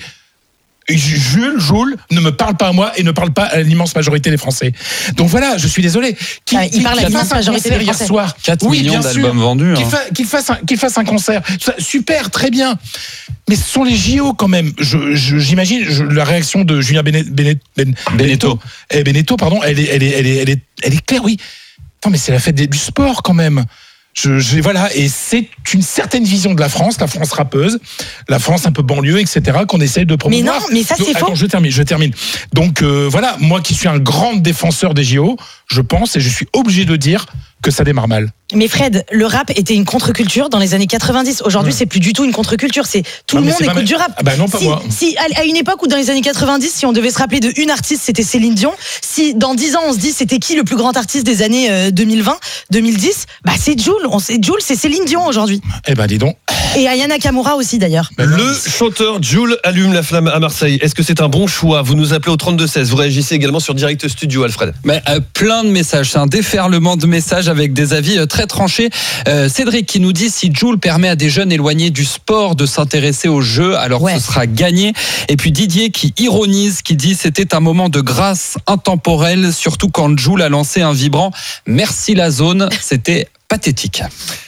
Speaker 7: Jules, Jules ne me parle pas à moi et ne parle pas à l'immense majorité des Français. Donc voilà, je suis désolé.
Speaker 15: Qu'il, ah, il parle à l'immense majorité des Français.
Speaker 7: Hier soir.
Speaker 4: quatre oui, millions d'albums vendus.
Speaker 7: Qu'il,
Speaker 4: hein.
Speaker 7: fa, qu'il, fasse un, qu'il fasse un concert. Super, très bien. Mais ce sont les J O quand même. Je, je, j'imagine je, la réaction de Julien Benet, Benet, ben, Beneteau. Eh, Beneteau, pardon, elle est, elle est, elle est, elle est, elle est claire, oui. Non, mais c'est la fête des, du sport quand même. Je, je, voilà, et c'est une certaine vision de la France, la France rappeuse, la France un peu banlieue, et cetera, qu'on essaie de promouvoir.
Speaker 15: Mais non, mais ça c'est
Speaker 7: Donc,
Speaker 15: faux.
Speaker 7: Attends, je termine, je termine. Donc euh, voilà, moi qui suis un grand défenseur des J O, je pense et je suis obligé de dire que ça démarre mal.
Speaker 15: Mais Fred, le rap était une contre-culture dans les années quatre-vingt-dix. Aujourd'hui, mmh. c'est plus du tout une contre-culture. C'est tout non, le monde écoute mal... du rap.
Speaker 7: Ah bah non, pas
Speaker 15: si,
Speaker 7: moi.
Speaker 15: Si à une époque où dans les années quatre-vingt-dix, si on devait se rappeler de une artiste, c'était Céline Dion. Si dans dix ans on se dit c'était qui le plus grand artiste des années euh, deux mille vingt, deux mille dix, bah c'est Jul. On sait Jul, c'est Céline Dion aujourd'hui.
Speaker 7: Eh ben dis donc.
Speaker 15: Et Aya Nakamura aussi d'ailleurs.
Speaker 2: Le chanteur Jul allume la flamme à Marseille. Est-ce que c'est un bon choix? Vous nous appelez au trente-deux seize. Vous réagissez également sur Direct Studio, Alfred.
Speaker 4: Mais euh, plein de messages. C'est un déferlement de messages avec des avis euh, très tranchés. Euh, Cédric qui nous dit si Jul permet à des jeunes éloignés du sport de s'intéresser au jeu, alors ouais. ce sera gagné. Et puis Didier qui ironise, qui dit c'était un moment de grâce intemporelle, surtout quand Jul a lancé un vibrant merci la zone. C'était pathétique.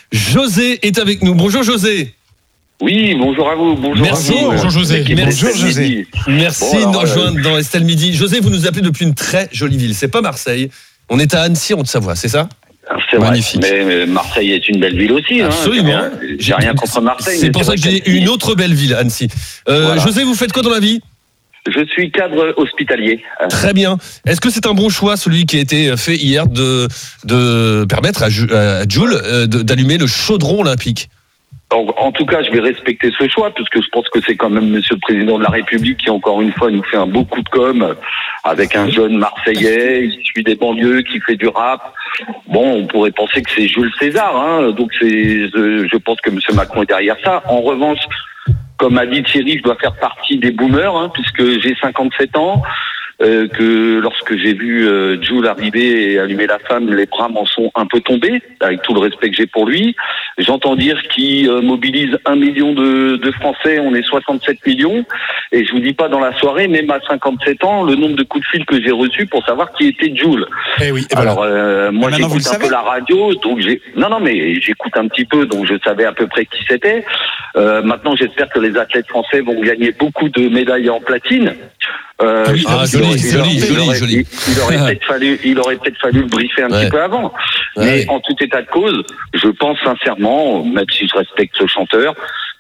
Speaker 2: José est avec nous. Bonjour José.
Speaker 16: Oui, bonjour à vous. Bonjour
Speaker 2: Merci.
Speaker 16: À vous.
Speaker 7: Bonjour José.
Speaker 2: Merci,
Speaker 7: bonjour José.
Speaker 2: Merci bon, alors, de nous rejoindre euh... dans Estelle Midi. José, vous nous appelez depuis une très jolie ville. C'est pas Marseille. On est à Annecy, en Haute-Savoie, c'est ça?
Speaker 16: C'est magnifique. Vrai, mais Marseille est une belle ville aussi.
Speaker 2: Absolument.
Speaker 16: Hein, j'ai, j'ai rien contre Marseille.
Speaker 2: C'est pour ça que j'ai une autre belle ville, Annecy. Euh, voilà. José, vous faites quoi dans la vie?
Speaker 16: Je suis cadre hospitalier.
Speaker 2: Très bien. Est-ce que c'est un bon choix, celui qui a été fait hier, de, de permettre à, à Jul d'allumer le chaudron olympique?
Speaker 16: En, en tout cas, je vais respecter ce choix, puisque je pense que c'est quand même Monsieur le Président de la République qui, encore une fois, nous fait un beau coup de com' avec un jeune Marseillais issu des banlieues qui fait du rap. Bon, on pourrait penser que c'est Jules César, hein, donc c'est, je pense que Monsieur Macron est derrière ça. En revanche, comme a dit Thierry, je dois faire partie des boomers, hein, puisque j'ai cinquante-sept ans. Euh, que lorsque j'ai vu euh, Jul arriver et allumer la flamme, les bras m'en sont un peu tombés, avec tout le respect que j'ai pour lui. J'entends dire qu'il euh, mobilise un million de, de Français, on est soixante-sept millions, et je vous dis pas dans la soirée, même à cinquante-sept ans, le nombre de coups de fil que j'ai reçus pour savoir qui était Jul.
Speaker 7: Eh oui, et
Speaker 16: Alors,
Speaker 7: voilà.
Speaker 16: euh, moi j'écoute un peu la radio, donc j'ai... Non, non, mais j'écoute un petit peu, donc je savais à peu près qui c'était. Euh, maintenant, j'espère que les athlètes français vont gagner beaucoup de médailles en platine. Euh,
Speaker 2: ah, ah, joli, joli, joli, joli.
Speaker 16: Il aurait peut-être fallu, il aurait peut-être fallu le briefer un ouais. petit peu avant. Mais ouais. en tout état de cause, je pense sincèrement, même si je respecte ce chanteur,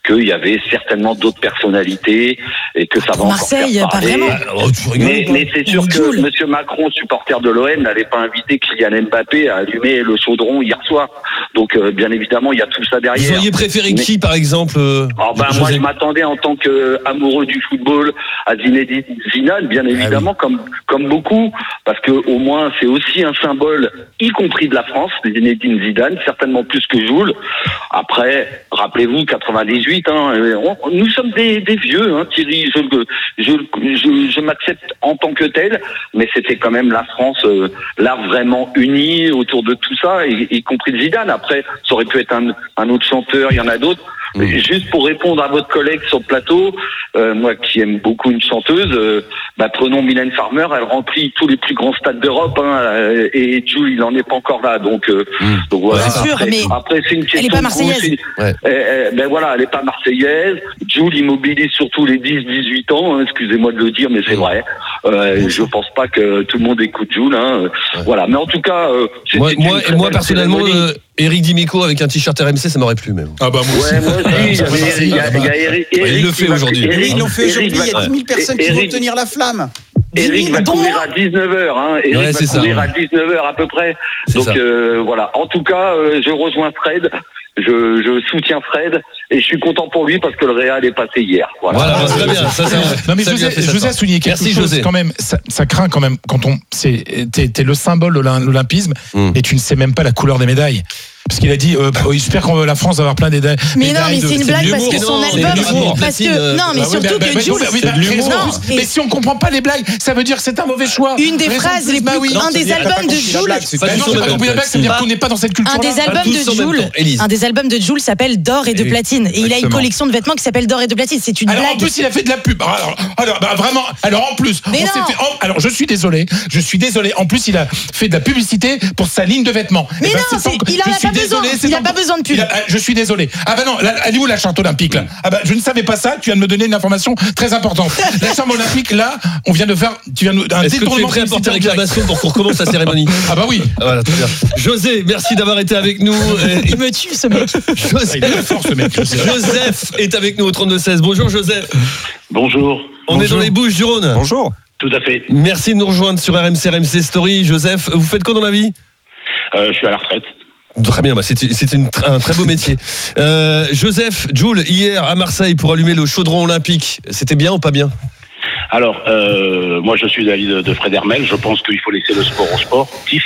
Speaker 16: qu'il y avait certainement d'autres personnalités et que ça va
Speaker 15: Marseille,
Speaker 16: encore faire
Speaker 15: pas
Speaker 16: parler.
Speaker 15: vraiment.
Speaker 2: Alors, tu rigoles,
Speaker 16: Mais,
Speaker 2: quoi.
Speaker 16: mais c'est sûr que M. Macron, supporter de l'O M, n'avait pas invité Kylian Mbappé à allumer le chaudron hier soir. Donc, euh, bien évidemment, il y a tout ça derrière.
Speaker 2: Vous auriez préféré
Speaker 16: Mais-
Speaker 2: qui, par exemple euh,
Speaker 16: Oh ben,
Speaker 2: José
Speaker 16: moi, je m'attendais en tant qu'amoureux du football à Zinedine Zidane, bien évidemment, comme comme beaucoup, parce que au moins c'est aussi un symbole, y compris de la France, Zinedine Zidane, certainement plus que Jules. Après, rappelez-vous, quatre-vingt-dix-huit, hein, on- nous sommes des, des vieux, hein, Thierry. Je, je, je, je m'accepte en tant que tel, mais c'était quand même la France euh, là vraiment unie autour de tout ça, y, y compris de Zidane. Après, ça aurait pu être un, un autre chanteur, il y en a d'autres. Mais juste pour répondre à votre collègue sur le plateau, euh, moi qui aime beaucoup une chanteuse, euh, bah, prenons Mylène Farmer, elle remplit tous les plus grands stades d'Europe, hein, euh, et Jules, il n'en est pas encore là, donc, euh,
Speaker 2: Mmh.
Speaker 16: donc voilà.
Speaker 15: Bien sûr,
Speaker 16: après,
Speaker 15: mais
Speaker 16: après, c'est une question
Speaker 15: elle est pas
Speaker 16: de goût,
Speaker 15: marseillaise.
Speaker 16: c'est-
Speaker 2: Ouais.
Speaker 16: Eh, eh, ben voilà, elle est pas marseillaise. Jules immobilise surtout les dix dix-huit ans, hein, excusez-moi de le dire, mais c'est vrai. Euh, je pense pas que tout le monde écoute Jules, hein.
Speaker 2: Ouais.
Speaker 16: Voilà. Mais en tout cas, euh, c'était
Speaker 2: Moi,
Speaker 16: une
Speaker 2: moi,
Speaker 16: très
Speaker 2: moi
Speaker 16: belle
Speaker 2: personnellement,
Speaker 16: cérémonie.
Speaker 2: euh, Eric Dimeco avec un t-shirt R M C, ça m'aurait plu même.
Speaker 7: Ah bah moi aussi.
Speaker 16: Ouais, moi aussi, il y avait Eric- il y a- il y a Eric-
Speaker 2: Il
Speaker 16: Eric
Speaker 2: le
Speaker 16: qui
Speaker 2: fait
Speaker 16: va-
Speaker 2: aujourd'hui.
Speaker 16: Eric-
Speaker 14: Ils l'ont fait
Speaker 16: Eric
Speaker 14: aujourd'hui, il y
Speaker 16: va-
Speaker 14: a dix mille personnes qui
Speaker 16: Eric-
Speaker 14: vont tenir la flamme.
Speaker 16: Eric va
Speaker 15: dont
Speaker 16: courir
Speaker 15: moi.
Speaker 16: à dix-neuf heures, hein. Eric
Speaker 2: Ouais,
Speaker 16: va
Speaker 2: c'est ça,
Speaker 16: courir
Speaker 2: ouais.
Speaker 16: à dix-neuf heures à peu près.
Speaker 2: C'est
Speaker 16: Donc
Speaker 2: ça.
Speaker 16: euh, voilà. En tout cas, euh, je rejoins Fred. Je, je soutiens Fred et je suis content pour lui parce que le Real est passé hier. Voilà.
Speaker 2: Voilà, bah, très bien. Ça, ça,
Speaker 7: Non mais
Speaker 2: ça
Speaker 7: José,
Speaker 2: bien fait, ça,
Speaker 7: José
Speaker 2: ça.
Speaker 7: a souligné quelque
Speaker 2: Merci,
Speaker 7: chose
Speaker 2: José.
Speaker 7: quand même. Ça, ça craint quand même quand on. C'est t'es, t'es le symbole de l'Olym- l'olympisme
Speaker 2: Mm.
Speaker 7: et tu ne sais même pas la couleur des médailles. Parce qu'il a dit, euh, oh, j'espère que la France va avoir plein d'éda-
Speaker 15: Mais
Speaker 7: médailles.
Speaker 15: non, mais
Speaker 7: de-
Speaker 15: c'est une
Speaker 7: de
Speaker 15: blague parce
Speaker 7: l'humour.
Speaker 15: que son
Speaker 2: Non, c'est
Speaker 15: album.
Speaker 2: de l'humour.
Speaker 15: Parce que
Speaker 2: Platine,
Speaker 15: non, mais
Speaker 7: Ah oui,
Speaker 15: surtout
Speaker 7: bah, bah,
Speaker 15: que
Speaker 7: bah,
Speaker 15: Jules.
Speaker 7: bah, bah,
Speaker 15: Non,
Speaker 7: raison.
Speaker 15: et-
Speaker 7: Mais si on comprend pas les blagues, ça veut dire que c'est un mauvais choix.
Speaker 15: Une des
Speaker 7: Raison
Speaker 15: phrases
Speaker 7: de plus,
Speaker 15: les
Speaker 7: bah
Speaker 15: plus,
Speaker 7: oui.
Speaker 15: un des albums de Jules,
Speaker 7: Bah non, j'ai pas compris la blague, ça veut dire qu'on n'est pas dans cette culture.
Speaker 15: un des albums
Speaker 2: tous en
Speaker 15: de
Speaker 2: même
Speaker 15: Jules,
Speaker 2: temps. Élise.
Speaker 15: un des albums de Jules s'appelle d'or et de
Speaker 7: Oui,
Speaker 15: platine, et il a une
Speaker 7: exactement.
Speaker 15: collection de vêtements qui s'appelle d'or et de platine. C'est une
Speaker 7: Alors en
Speaker 15: blague.
Speaker 7: plus il a fait de la pub. Alors, alors bah, vraiment. Alors en plus,
Speaker 15: Mais
Speaker 7: on s'est
Speaker 15: non.
Speaker 7: fait- en- alors je suis désolé, je suis désolé. En plus il a fait de la publicité pour sa ligne de vêtements.
Speaker 15: Mais
Speaker 7: Eh ben,
Speaker 15: non,
Speaker 7: c'est
Speaker 15: c'est-
Speaker 7: encore-
Speaker 15: il en
Speaker 7: je
Speaker 15: a
Speaker 7: suis
Speaker 15: pas besoin.
Speaker 7: désolé, c'est
Speaker 15: Il a
Speaker 7: encore-
Speaker 15: pas besoin de pub.
Speaker 7: Il a- ah, je suis désolé. Ah bah non, là, elle est où la charte olympique là? Ah bah je ne savais pas ça. Tu viens de me donner une information très importante. La chambre olympique là, on vient de faire. Tu viens de, un
Speaker 2: Est-ce que tu es
Speaker 7: détournement
Speaker 2: prêt à porter
Speaker 7: publicitaire direct.
Speaker 2: réclamation pour qu'on recommence la cérémonie?
Speaker 7: Ah bah oui.
Speaker 2: Ah, voilà, très bien. José, merci d'avoir été avec nous. Et-
Speaker 15: Il me tue ce mec.
Speaker 2: Joseph,
Speaker 7: Il est fort ce mec.
Speaker 2: Joseph est avec nous au trente-deux seize. Bonjour Joseph.
Speaker 16: Bonjour.
Speaker 2: On est dans les Bouches-du-Rhône.
Speaker 17: Bonjour.
Speaker 16: Tout à fait.
Speaker 2: Merci de nous rejoindre sur R M C, R M C Story. Joseph, vous faites quoi dans la vie?
Speaker 16: Euh, je suis à la retraite.
Speaker 2: Très bien, bah c'est c'est une tr- un très beau métier. Euh, Joseph, Jules, hier à Marseille pour allumer le chaudron olympique, c'était bien ou pas bien?
Speaker 18: Alors, euh, moi, je suis d'avis de, de Fred Hermel. Je pense qu'il faut laisser le sport au sportif.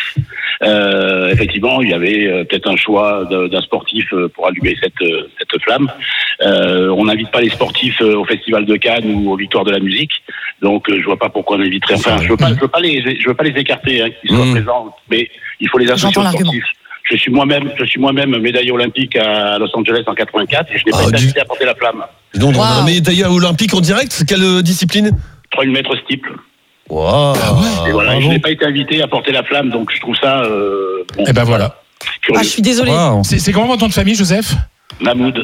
Speaker 18: Euh, effectivement, il y avait euh, peut-être un choix de- d'un sportif euh, pour allumer cette, euh, cette flamme. Euh, on n'invite pas les sportifs euh, au Festival de Cannes ou aux Victoires de la musique. Donc, euh, je vois pas pourquoi on inviterait. Enfin, je veux pas, je veux pas les, je veux pas les écarter, hein, qu'ils soient
Speaker 2: Mmh.
Speaker 18: présents, mais il faut les associer
Speaker 15: J'entends
Speaker 18: aux
Speaker 15: l'argument.
Speaker 18: sportifs. Je suis moi-même, je suis moi-même médaillé olympique à Los Angeles en quatre-vingt-quatre et je n'ai pas
Speaker 2: Ah,
Speaker 18: été
Speaker 2: du-
Speaker 18: invité à porter la flamme.
Speaker 2: Donc,
Speaker 15: Wow.
Speaker 2: on a médaille olympique en direct, quelle euh, discipline?
Speaker 18: trois mille mètres steeple.
Speaker 2: Wow.
Speaker 18: Et voilà,
Speaker 2: Bravo.
Speaker 18: je n'ai pas été invité à porter la flamme, donc je trouve ça. Euh, bon,
Speaker 7: Et ben voilà.
Speaker 18: curieux.
Speaker 15: Ah, je suis désolé.
Speaker 17: Wow.
Speaker 7: C'est c'est comment votre nom de famille, Joseph?
Speaker 18: Mahmoud.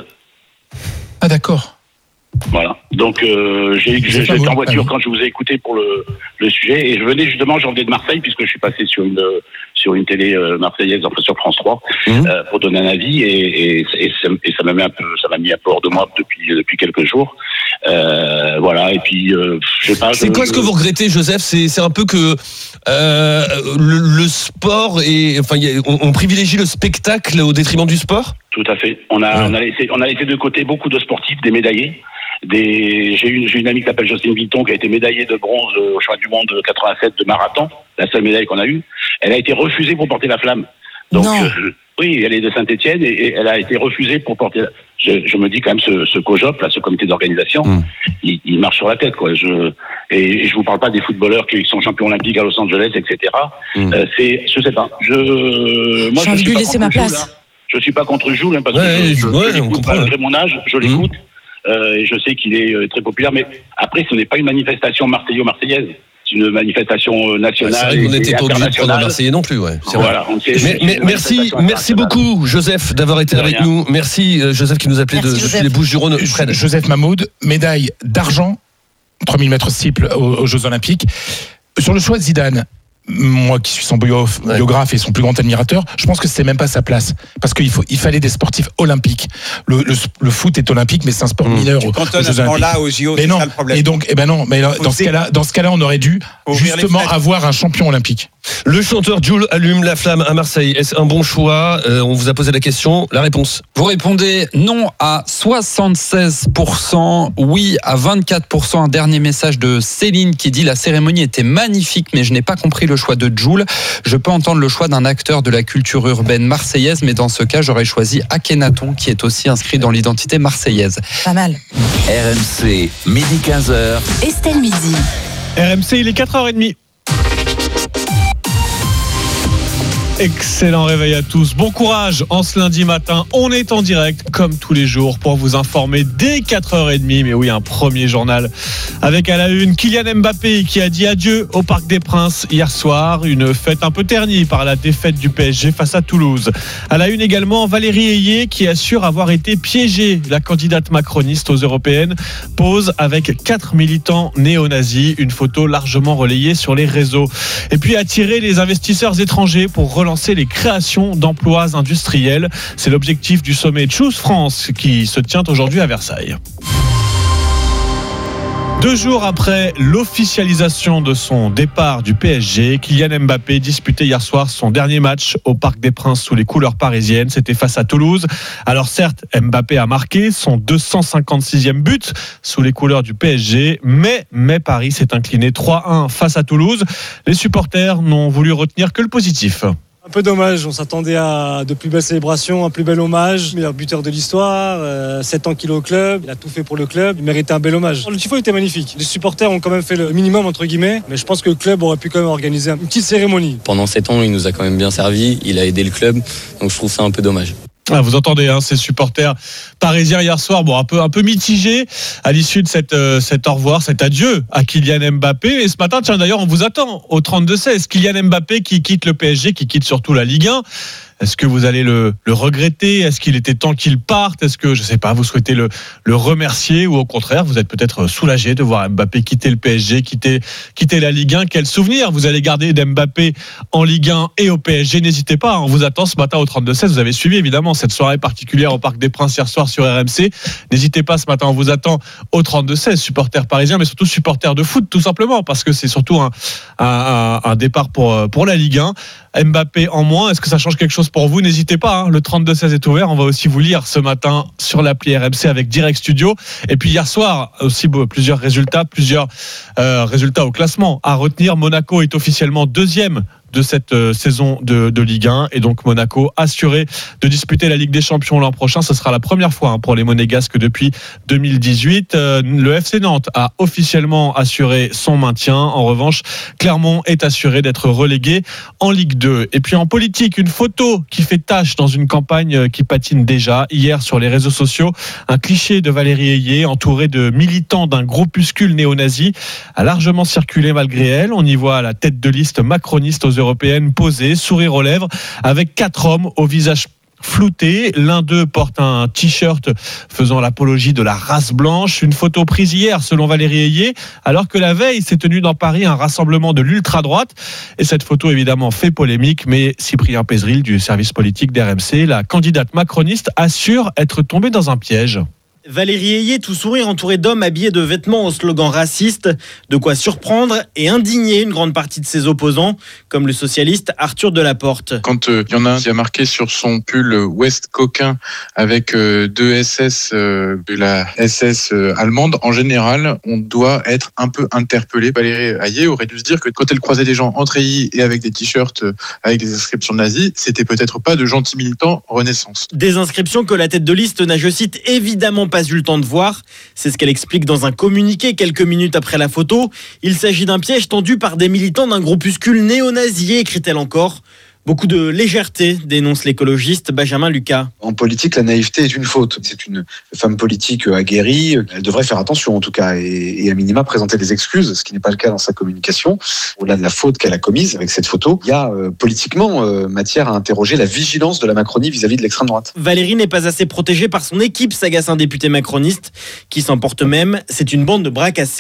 Speaker 7: Ah d'accord.
Speaker 18: Voilà. Donc euh, j'ai j'ai-
Speaker 7: C'est pas
Speaker 18: j'étais
Speaker 7: bon.
Speaker 18: en voiture
Speaker 7: Ah oui.
Speaker 18: quand je vous ai écouté pour le, le sujet et je venais justement, j'en venais de Marseille puisque je suis passé sur une sur une télé euh, marseillaise, enfin sur France trois,
Speaker 2: Mhm.
Speaker 18: euh, pour donner un avis et, et, et, ça, et ça m'a mis un peu, ça m'a mis un peu hors de moi depuis depuis quelques jours. Euh, voilà. Et puis euh, je sais pas.
Speaker 2: C'est
Speaker 18: je-
Speaker 2: quoi ce que
Speaker 18: je-
Speaker 2: vous regrettez, Joseph? C'est c'est un peu que euh, le, le sport et enfin, il y a- on, on privilégie le spectacle au détriment du sport.
Speaker 18: Tout à fait. On a, on a laissé, on a laissé de côté beaucoup de sportifs, des médaillés. Des, j'ai une, j'ai une amie qui s'appelle Jocelyne Vilton qui a été médaillée de bronze au championnat du monde de quatre-vingt-sept de marathon, la seule médaille qu'on a eue. Elle a été refusée pour porter la flamme. Donc,
Speaker 15: Non.
Speaker 18: euh, oui, elle est de Saint-Étienne et, et elle a été refusée pour porter. La... Je, je me dis quand même ce, ce COJOP, là, ce comité d'organisation,
Speaker 2: Mm.
Speaker 18: il, il marche sur la tête, quoi. Je, et, et je vous parle pas des footballeurs qui sont champions olympiques à Los Angeles, et cetera.
Speaker 2: Mm.
Speaker 18: Euh, c'est, je sais pas. Je, moi,
Speaker 15: J'ai
Speaker 18: je
Speaker 15: envie
Speaker 18: suis
Speaker 15: de lui
Speaker 18: pas
Speaker 15: laisser
Speaker 18: contre
Speaker 15: ma
Speaker 18: Jules,
Speaker 15: place.
Speaker 18: hein. Je suis pas contre Jules, hein, parce
Speaker 2: Ouais,
Speaker 18: que je, je,
Speaker 2: ouais,
Speaker 18: je
Speaker 2: on
Speaker 18: l'écoute
Speaker 2: comprend,
Speaker 18: malgré
Speaker 2: ouais.
Speaker 18: mon âge, je l'écoute. Euh, et je sais qu'il est euh, très populaire, mais après, ce n'est pas une manifestation marseillo-marseillaise. C'est une manifestation euh,
Speaker 2: C'est
Speaker 18: nationale
Speaker 2: vrai qu'on
Speaker 18: et,
Speaker 2: n'était
Speaker 18: et
Speaker 2: pas obligé de prendre un
Speaker 18: internationale.
Speaker 2: Marseillais non plus, ouais. C'est vrai.
Speaker 18: Voilà, on sait-
Speaker 2: Mais,
Speaker 18: c'est
Speaker 2: mais
Speaker 18: une
Speaker 2: merci,
Speaker 18: manifestation
Speaker 2: merci
Speaker 18: internationale.
Speaker 2: beaucoup, Joseph, d'avoir été
Speaker 18: De
Speaker 2: avec
Speaker 18: rien.
Speaker 2: nous. Merci, euh, Joseph, qui nous appelait de,
Speaker 15: Merci,
Speaker 2: depuis
Speaker 15: Joseph.
Speaker 2: les Bouches-du-Rhône. Fred.
Speaker 7: Joseph Mahmoud, médaille d'argent, trois mille mètres steeple aux, aux Jeux Olympiques. Sur le choix de Zidane, moi qui suis son bio- biographe et son plus grand admirateur, je pense que c'est même pas sa place. Parce qu'il faut, il fallait des sportifs olympiques. Le, le, le foot est olympique, mais c'est un sport mmh. mineur.
Speaker 14: Tu cantonnes à ce moment-là aux J O,
Speaker 7: mais
Speaker 14: c'est
Speaker 7: non,
Speaker 14: ça le problème.
Speaker 7: Et donc, eh ben non, mais là, dans ce cas-là, dans ce cas-là, on aurait dû justement avoir un champion olympique.
Speaker 2: Le chanteur Jul allume la flamme à Marseille. Est-ce un bon choix? euh, On vous a posé la question. La réponse.
Speaker 4: Vous répondez non à soixante-seize pour cent, oui à vingt-quatre pour cent. Un dernier message de Céline qui dit: la cérémonie était magnifique, mais je n'ai pas compris le choix de Jul. Je peux entendre le choix d'un acteur de la culture urbaine marseillaise, mais dans ce cas, j'aurais choisi Akhenaton, qui est aussi inscrit dans l'identité marseillaise.
Speaker 15: Pas mal.
Speaker 10: R M C, midi quinze heures.
Speaker 9: Estelle Midi.
Speaker 17: R M C, il est quatre heures trente. Excellent réveil à tous. Bon courage en ce lundi matin. On est en direct comme tous les jours pour vous informer dès quatre heures trente. Mais oui, un premier journal avec à la une Kylian Mbappé qui a dit adieu au Parc des Princes hier soir. Une fête un peu ternie par la défaite du P S G face à Toulouse. À la une également Valérie Ayé qui assure avoir été piégée. La candidate macroniste aux européennes pose avec quatre militants néo-nazis. Une photo largement relayée sur les réseaux. Et puis attirer les investisseurs étrangers pour relancer lancer les créations d'emplois industriels. C'est l'objectif du sommet Choose France qui se tient aujourd'hui à Versailles. Deux jours après l'officialisation de son départ du P S G, Kylian Mbappé disputait hier soir son dernier match au Parc des Princes sous les couleurs parisiennes. C'était face à Toulouse. Alors certes, Mbappé a marqué son deux cent cinquante-sixième but sous les couleurs du P S G, mais, mais Paris s'est incliné trois un face à Toulouse. Les supporters n'ont voulu retenir que le positif.
Speaker 19: Un peu dommage, on s'attendait à de plus belles célébrations, un plus bel hommage. Meilleur buteur de l'histoire, euh, sept ans qu'il est au club, il a tout fait pour le club, il méritait un bel hommage. Le tifo était magnifique, les supporters ont quand même fait le minimum entre guillemets, mais je pense que le club aurait pu quand même organiser une petite cérémonie.
Speaker 20: Pendant sept ans, il nous a quand même bien servi, il a aidé le club, donc je trouve ça un peu dommage.
Speaker 17: Ah, vous entendez hein, ces supporters parisiens hier soir, bon un peu un peu mitigés à l'issue de cette euh, cet au revoir, cet adieu à Kylian Mbappé. Et ce matin, tiens d'ailleurs, on vous attend au trente-deux seize. Kylian Mbappé qui quitte le P S G, qui quitte surtout la Ligue un. Est-ce que vous allez le, le regretter? Est-ce qu'il était temps qu'il parte? Est-ce que, je sais pas, vous souhaitez le, le remercier? Ou au contraire, vous êtes peut-être soulagé de voir Mbappé quitter le P S G, quitter, quitter la Ligue un? Quel souvenir vous allez garder d'Mbappé en Ligue un et au P S G? N'hésitez pas, on vous attend ce matin au trente-deux seize. Vous avez suivi évidemment cette soirée particulière au Parc des Princes hier soir sur R M C. N'hésitez pas, ce matin on vous attend au trente-deux seize, supporters parisiens, mais surtout supporters de foot tout simplement, parce que c'est surtout un, un, un départ pour, pour la Ligue un. Mbappé en moins, est-ce que ça change quelque chose pour vous? N'hésitez pas, hein, le trente-deux seize est ouvert. On va aussi vous lire ce matin sur l'appli R M C avec Direct Studio. Et puis hier soir aussi plusieurs résultats, plusieurs euh, résultats au classement à retenir. Monaco est officiellement deuxième de cette euh, saison de, de Ligue un, et donc Monaco assuré de disputer la Ligue des Champions l'an prochain. Ce sera la première fois hein, pour les Monégasques depuis deux mille dix-huit. Euh, le F C Nantes a officiellement assuré son maintien. En revanche, Clermont est assuré d'être relégué en Ligue deux. Et puis en politique, une photo qui fait tache dans une campagne qui patine déjà. Hier sur les réseaux sociaux, un cliché de Valérie Ayé entouré de militants d'un groupuscule néo-nazi a largement circulé malgré elle. On y voit la tête de liste macroniste aux européennes posée, sourire aux lèvres, avec quatre hommes au visage flouté. L'un d'eux porte un t-shirt faisant l'apologie de la race blanche. Une photo prise hier selon Valérie Ayé, alors que la veille s'est tenu dans Paris un rassemblement de l'ultra-droite. Et cette photo évidemment fait polémique, mais Cyprien Pézeril du service politique d'R M C, la candidate macroniste, assure être tombée dans un piège.
Speaker 21: Valérie Ayé, tout sourire, entourée d'hommes habillés de vêtements au slogan raciste, de quoi surprendre et indigner une grande partie de ses opposants, comme le socialiste Arthur Delaporte.
Speaker 22: Quand il euh, y en a un qui a marqué sur son pull West coquin avec euh, deux S S euh, de la S S euh, allemande, en général, on doit être un peu interpellé. Valérie Ayé aurait dû se dire que quand elle croisait des gens en treillis et avec des t-shirts euh, avec des inscriptions nazies, c'était peut-être pas de gentils militants Renaissance.
Speaker 21: Des inscriptions que la tête de liste n'a, je cite, évidemment pas eu le temps de voir. C'est ce qu'elle explique dans un communiqué quelques minutes après la photo. Il s'agit d'un piège tendu par des militants d'un groupuscule néo-nazi, écrit-elle encore. Beaucoup de légèreté, dénonce l'écologiste Benjamin Lucas.
Speaker 23: En politique, la naïveté est une faute. C'est une femme politique aguerrie. Elle devrait faire attention, en tout cas, et, et à minima présenter des excuses, ce qui n'est pas le cas dans sa communication. Au-delà de la faute qu'elle a commise avec cette photo, il y a euh, politiquement euh, matière à interroger la vigilance de la Macronie vis-à-vis de l'extrême droite.
Speaker 21: Valérie n'est pas assez protégée par son équipe, s'agace un député macroniste, qui s'emporte même. C'est une bande de bras cassés.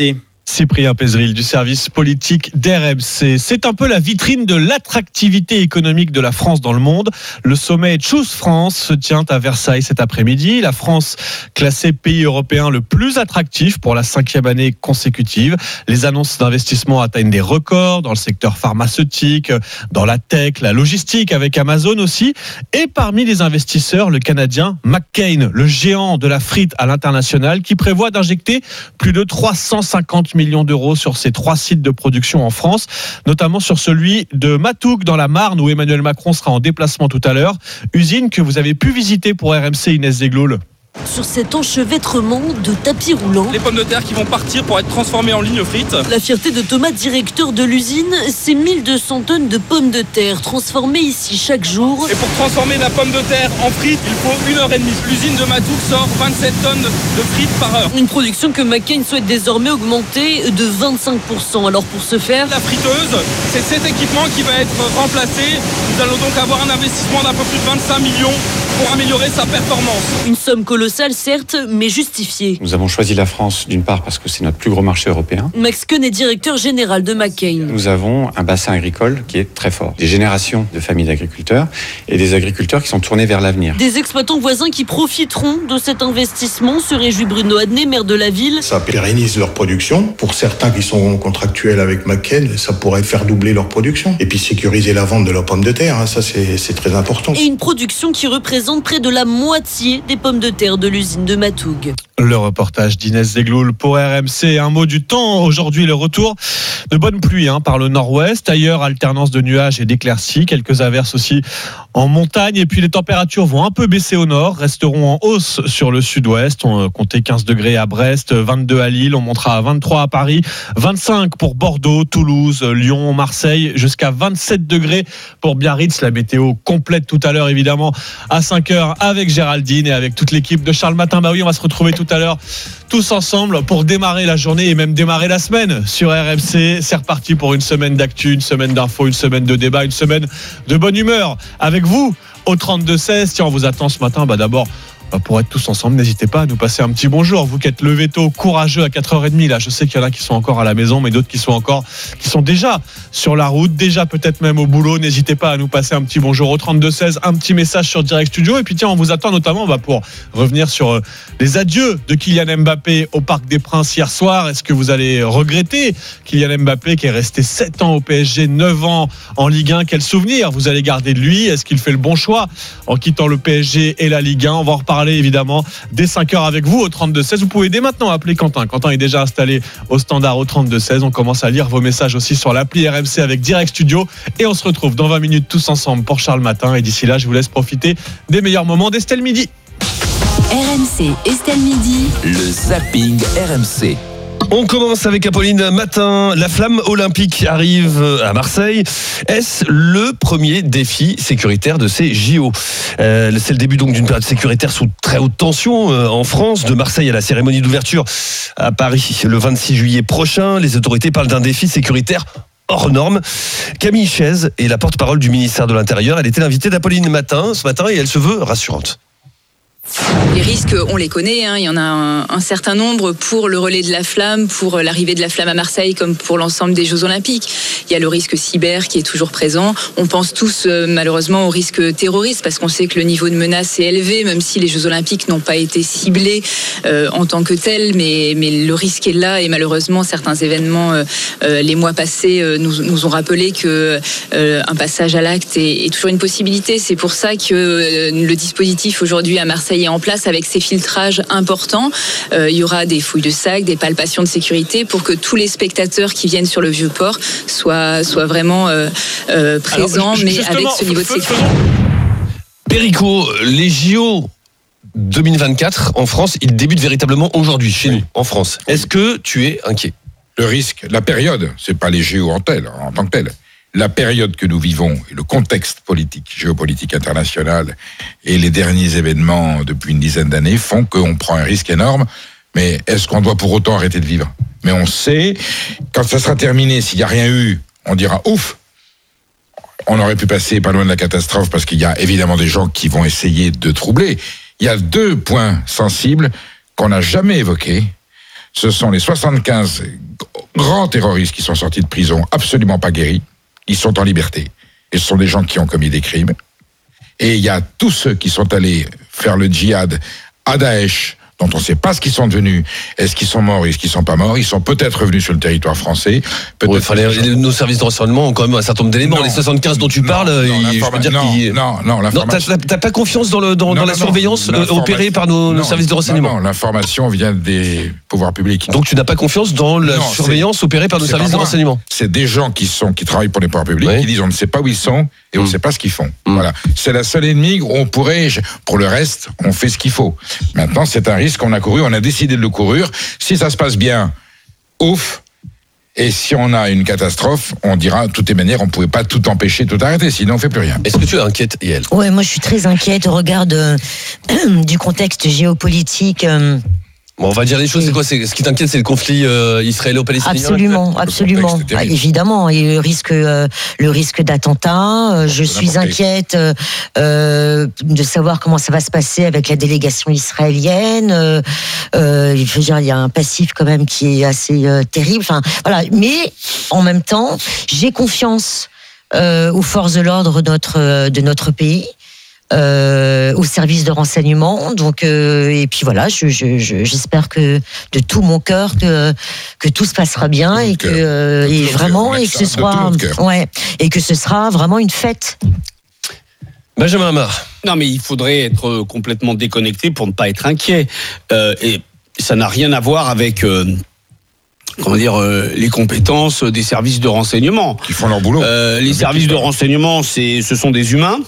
Speaker 17: Cyprien Pézeril du service politique d'R M C. C'est un peu la vitrine de l'attractivité économique de la France dans le monde. Le sommet Choose France se tient à Versailles cet après-midi. La France classée pays européen le plus attractif pour la cinquième année consécutive. Les annonces d'investissement atteignent des records dans le secteur pharmaceutique, dans la tech, la logistique avec Amazon aussi. Et parmi les investisseurs, le Canadien McCain, le géant de la frite à l'international, qui prévoit d'injecter plus de trois cent cinquante millions d'euros sur ses trois sites de production en France, notamment sur celui de Matougue dans la Marne où Emmanuel Macron sera en déplacement tout à l'heure. Usine que vous avez pu visiter pour R M C, Inès Zegloul.
Speaker 1: Sur cet enchevêtrement de tapis roulants.
Speaker 5: Les pommes de terre qui vont partir pour être transformées en ligne frite.
Speaker 1: La fierté de Thomas, directeur de l'usine, c'est mille deux cents tonnes de pommes de terre transformées ici chaque jour.
Speaker 5: Et pour transformer la pomme de terre en frites, il faut une heure et demie. L'usine de Matougue sort vingt-sept tonnes de frites par heure.
Speaker 1: Une production que McCain souhaite désormais augmenter de vingt-cinq pour cent. Alors pour ce faire,
Speaker 5: la friteuse, c'est cet équipement qui va être remplacé. Nous allons donc avoir un investissement d'un peu plus de vingt-cinq millions pour améliorer sa performance.
Speaker 1: Une somme colossale certes, mais justifiée.
Speaker 6: Nous avons choisi la France d'une part parce que c'est notre plus gros marché européen.
Speaker 1: Max Kuhn est directeur général de McCain.
Speaker 6: Nous avons un bassin agricole qui est très fort. Des générations de familles d'agriculteurs et des agriculteurs qui sont tournés vers l'avenir.
Speaker 1: Des exploitants voisins qui profiteront de cet investissement, se réjouit Bruno Adnet, maire de la ville.
Speaker 24: Ça pérennise leur production. Pour certains qui sont contractuels avec McCain, ça pourrait faire doubler leur production. Et puis sécuriser la vente de leurs pommes de terre, hein, ça c'est, c'est très important.
Speaker 1: Et une production qui représente près de la moitié des pommes de terre de l'usine de Matougue.
Speaker 17: Le reportage d'Inès Zegloul pour R M C. Un mot du temps. Aujourd'hui, le retour de bonnes pluies hein, par le nord-ouest. Ailleurs, alternance de nuages et d'éclaircies. Quelques averses aussi en montagne. Et puis, les températures vont un peu baisser au nord, resteront en hausse sur le sud-ouest. On comptait quinze degrés à Brest, vingt-deux à Lille. On montera à vingt-trois à Paris, vingt-cinq pour Bordeaux, Toulouse, Lyon, Marseille, jusqu'à vingt-sept degrés pour Biarritz. La météo complète tout à l'heure, évidemment, à cinq heures avec Géraldine et avec toute l'équipe de Charles Matin. Bah oui, on va se retrouver tout à l'heure tous ensemble pour démarrer la journée et même démarrer la semaine sur R M C. C'est reparti pour une semaine d'actu, une semaine d'infos, une semaine de débat, une semaine de bonne humeur avec vous au trente-deux seize. Tiens, on vous attend ce matin. Bah d'abord, pour être tous ensemble, n'hésitez pas à nous passer un petit bonjour. Vous qui êtes levé tôt, courageux à quatre heures trente là, je sais qu'il y en a qui sont encore à la maison, mais d'autres qui sont encore, qui sont déjà sur la route, déjà peut-être même au boulot. N'hésitez pas à nous passer un petit bonjour au trente-deux seize, un petit message sur Direct Studio. Et puis tiens, on vous attend notamment bah, pour revenir sur les adieux de Kylian Mbappé au Parc des Princes hier soir. Est-ce que vous allez regretter Kylian Mbappé qui est resté sept ans au P S G, neuf ans en Ligue un? Quel souvenir vous allez garder de lui? Est-ce qu'il fait le bon choix en quittant le P S G et la Ligue un? On va en reparler évidemment dès cinq heures avec vous au trente-deux seize. Vous pouvez dès maintenant appeler Quentin. Quentin est déjà installé au standard au trente-deux seize. On commence à lire vos messages aussi sur l'appli R M C avec Direct Studio et on se retrouve dans vingt minutes tous ensemble pour Charles Matin. Et d'ici là, je vous laisse profiter des meilleurs moments d'Estelle Midi.
Speaker 9: R M C, Estelle Midi.
Speaker 10: Le zapping R M C.
Speaker 2: On commence avec Apolline Matin. La flamme olympique arrive à Marseille. Est-ce le premier défi sécuritaire de ces J O? euh, C'est le début donc d'une période sécuritaire sous très haute tension euh, en France. De Marseille à la cérémonie d'ouverture à Paris le vingt-six juillet prochain. Les autorités parlent d'un défi sécuritaire hors norme. Camille Chaise est la porte-parole du ministère de l'Intérieur. Elle était l'invitée d'Apolline Matin ce matin et elle se veut rassurante.
Speaker 25: Les risques, on les connaît, hein. Il y en a un, un certain nombre pour le relais de la flamme, pour l'arrivée de la flamme à Marseille, comme pour l'ensemble des Jeux Olympiques. Il y a le risque cyber qui est toujours présent. On pense tous euh, malheureusement au risque terroriste, parce qu'on sait que le niveau de menace est élevé, même si les Jeux Olympiques n'ont pas été ciblés euh, en tant que tels, mais, mais le risque est là, et malheureusement certains événements euh, euh, les mois passés euh, nous, nous ont rappelé que euh, un passage à l'acte est, est toujours une possibilité. C'est pour ça que euh, le dispositif aujourd'hui à Marseille est en place avec ces filtrages importants. Euh, il y aura des fouilles de sacs, des palpations de sécurité pour que tous les spectateurs qui viennent sur le Vieux-Port soient, soient vraiment euh, euh, présents, alors, mais avec ce niveau de sécurité.
Speaker 2: Perico, les J O deux mille vingt-quatre en France, ils débutent véritablement aujourd'hui chez nous, en France. Est-ce que tu es inquiet?
Speaker 26: Le risque, la période, c'est pas les J O en, tel, en tant que tel. La période que nous vivons et le contexte politique, géopolitique international et les derniers événements depuis une dizaine d'années font qu'on prend un risque énorme. Mais est-ce qu'on doit pour autant arrêter de vivre? Mais on sait, quand ça sera terminé, s'il n'y a rien eu, on dira ouf. On aurait pu passer pas loin de la catastrophe parce qu'il y a évidemment des gens qui vont essayer de troubler. Il y a deux points sensibles qu'on n'a jamais évoqués. Ce sont les soixante-quinze grands terroristes qui sont sortis de prison, absolument pas guéris. Ils sont en liberté. Et ce sont des gens qui ont commis des crimes. Et il y a tous ceux qui sont allés faire le djihad à Daesh, dont on ne sait pas ce qu'ils sont devenus. Est-ce qu'ils sont morts, est-ce qu'ils ne sont pas morts? Ils sont peut-être revenus sur le territoire français.
Speaker 2: Ouais, fallait, nos services de renseignement ont quand même un certain nombre d'éléments. Non, les soixante-quinze dont tu non, parles, non, il, je peux dire
Speaker 26: non,
Speaker 2: qu'ils...
Speaker 26: non, non,
Speaker 2: non, t'as, t'as pas confiance dans, le, dans, non, dans la non, surveillance euh, opérée par nos, non, nos services de renseignement?
Speaker 26: Non, non, l'information vient des pouvoirs publics.
Speaker 2: Donc tu n'as pas confiance dans la non, surveillance opérée par nos services de renseignement?
Speaker 26: C'est des gens qui sont qui travaillent pour les pouvoirs publics, oui. qui disent on ne sait pas où ils sont et on ne mmh. sait pas ce qu'ils font. Mmh. Voilà, c'est la seule ennemie où on pourrait. Pour le reste, on fait ce qu'il faut. Maintenant, c'est un risque qu'on a couru. On a décidé de le courir. Si ça se passe bien, ouf. Et si on a une catastrophe, on dira de toutes les manières, on ne pouvait pas tout empêcher, tout arrêter, sinon on ne fait plus rien.
Speaker 2: Est-ce que tu es inquiète, Yael?
Speaker 3: Ouais, moi je suis très inquiète au regard de, du contexte géopolitique. Euh,
Speaker 2: Bon, on va dire les choses, c'est quoi? C'est, ce qui t'inquiète, c'est le conflit euh, israélo-palestinien?
Speaker 3: Absolument, absolument. Ah, évidemment, et le risque, euh, le risque d'attentat. Euh, je suis inquiète euh, de savoir comment ça va se passer avec la délégation israélienne. Euh, euh, je veux dire, il y a un passif quand même qui est assez euh, terrible. Enfin, voilà. Mais en même temps, j'ai confiance euh, aux forces de l'ordre de notre, de notre pays. Euh, au service de renseignement, donc euh, et puis voilà, je, je, je, j'espère que de tout mon cœur que que tout se passera bien et que euh, et vraiment et que ce soit ouais et que ce sera vraiment une fête.
Speaker 2: Benjamin Amar.
Speaker 8: Non, mais il faudrait être complètement déconnecté pour ne pas être inquiet, euh, et ça n'a rien à voir avec. Euh, Comment dire, euh, les compétences des services de renseignement.
Speaker 26: Qui font leur boulot.
Speaker 8: Euh, les services de renseignement, c'est, ce sont des humains.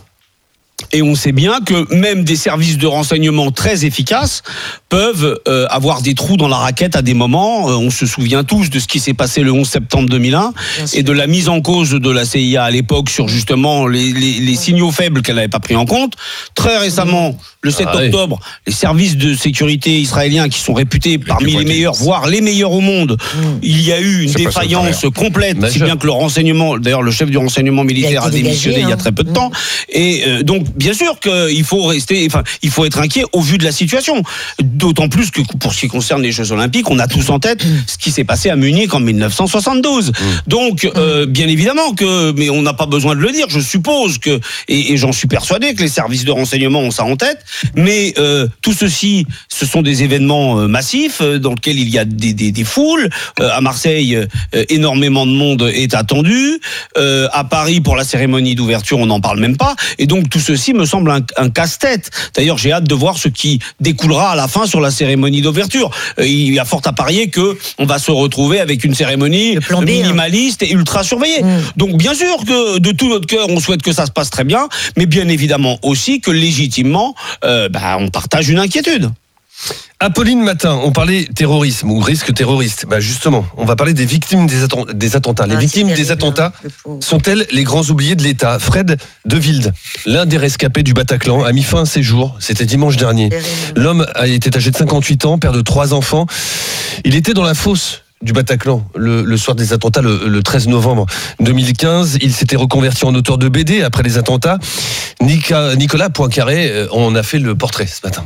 Speaker 8: Et on sait bien que même des services de renseignement très efficaces peuvent euh, avoir des trous dans la raquette à des moments. Euh, on se souvient tous de ce qui s'est passé le onze septembre deux mille un et de la mise en cause de la C I A à l'époque sur justement les, les, les signaux faibles qu'elle n'avait pas pris en compte. Très récemment, le sept ah, octobre, oui. les services de sécurité israéliens qui sont réputés les parmi les meilleurs, voire les meilleurs au monde, mmh. il y a eu une C'est défaillance complète, Majeur. si bien que le renseignement, d'ailleurs le chef du renseignement militaire a, a démissionné dégagé, hein. il y a très peu de mmh. temps. Et euh, donc, bien sûr qu'il faut rester, enfin, il faut être inquiet au vu de la situation. D'autant plus que pour ce qui concerne les Jeux Olympiques, on a tous en tête ce qui s'est passé à Munich en dix-neuf cent soixante-douze. Mmh. Donc, euh, bien évidemment que, mais on n'a pas besoin de le dire, je suppose que, et, et j'en suis persuadé que les services de renseignement ont ça en tête, mais euh, tout ceci, ce sont des événements euh, massifs euh, dans lesquels il y a des, des, des foules. Euh, à Marseille, euh, énormément de monde est attendu. Euh, à Paris, pour la cérémonie d'ouverture, on n'en parle même pas. Et donc, tout ceci me semble un, un casse-tête. D'ailleurs, j'ai hâte de voir ce qui découlera à la fin sur la cérémonie d'ouverture. Euh, il y a fort à parier que on va se retrouver avec une cérémonie B, minimaliste hein. et ultra surveillée. Mmh. Donc, bien sûr que de tout notre cœur, on souhaite que ça se passe très bien, mais bien évidemment aussi que légitimement, euh, bah, on partage une inquiétude.
Speaker 2: Apolline Matin, on parlait terrorisme ou risque terroriste. Bah justement, on va parler des victimes des, atten- des attentats. Les ah, victimes des attentats sont-elles les grands oubliés de l'État? Fred De Wilde, l'un des rescapés du Bataclan, a mis fin à ses jours. C'était dimanche dernier. L'homme a été âgé de cinquante-huit ans, père de trois enfants. Il était dans la fosse du Bataclan le, le soir des attentats, le, le treize novembre deux mille quinze. Il s'était reconverti en auteur de B D après les attentats. Nica, Nicolas Poincaré en a fait le portrait ce matin.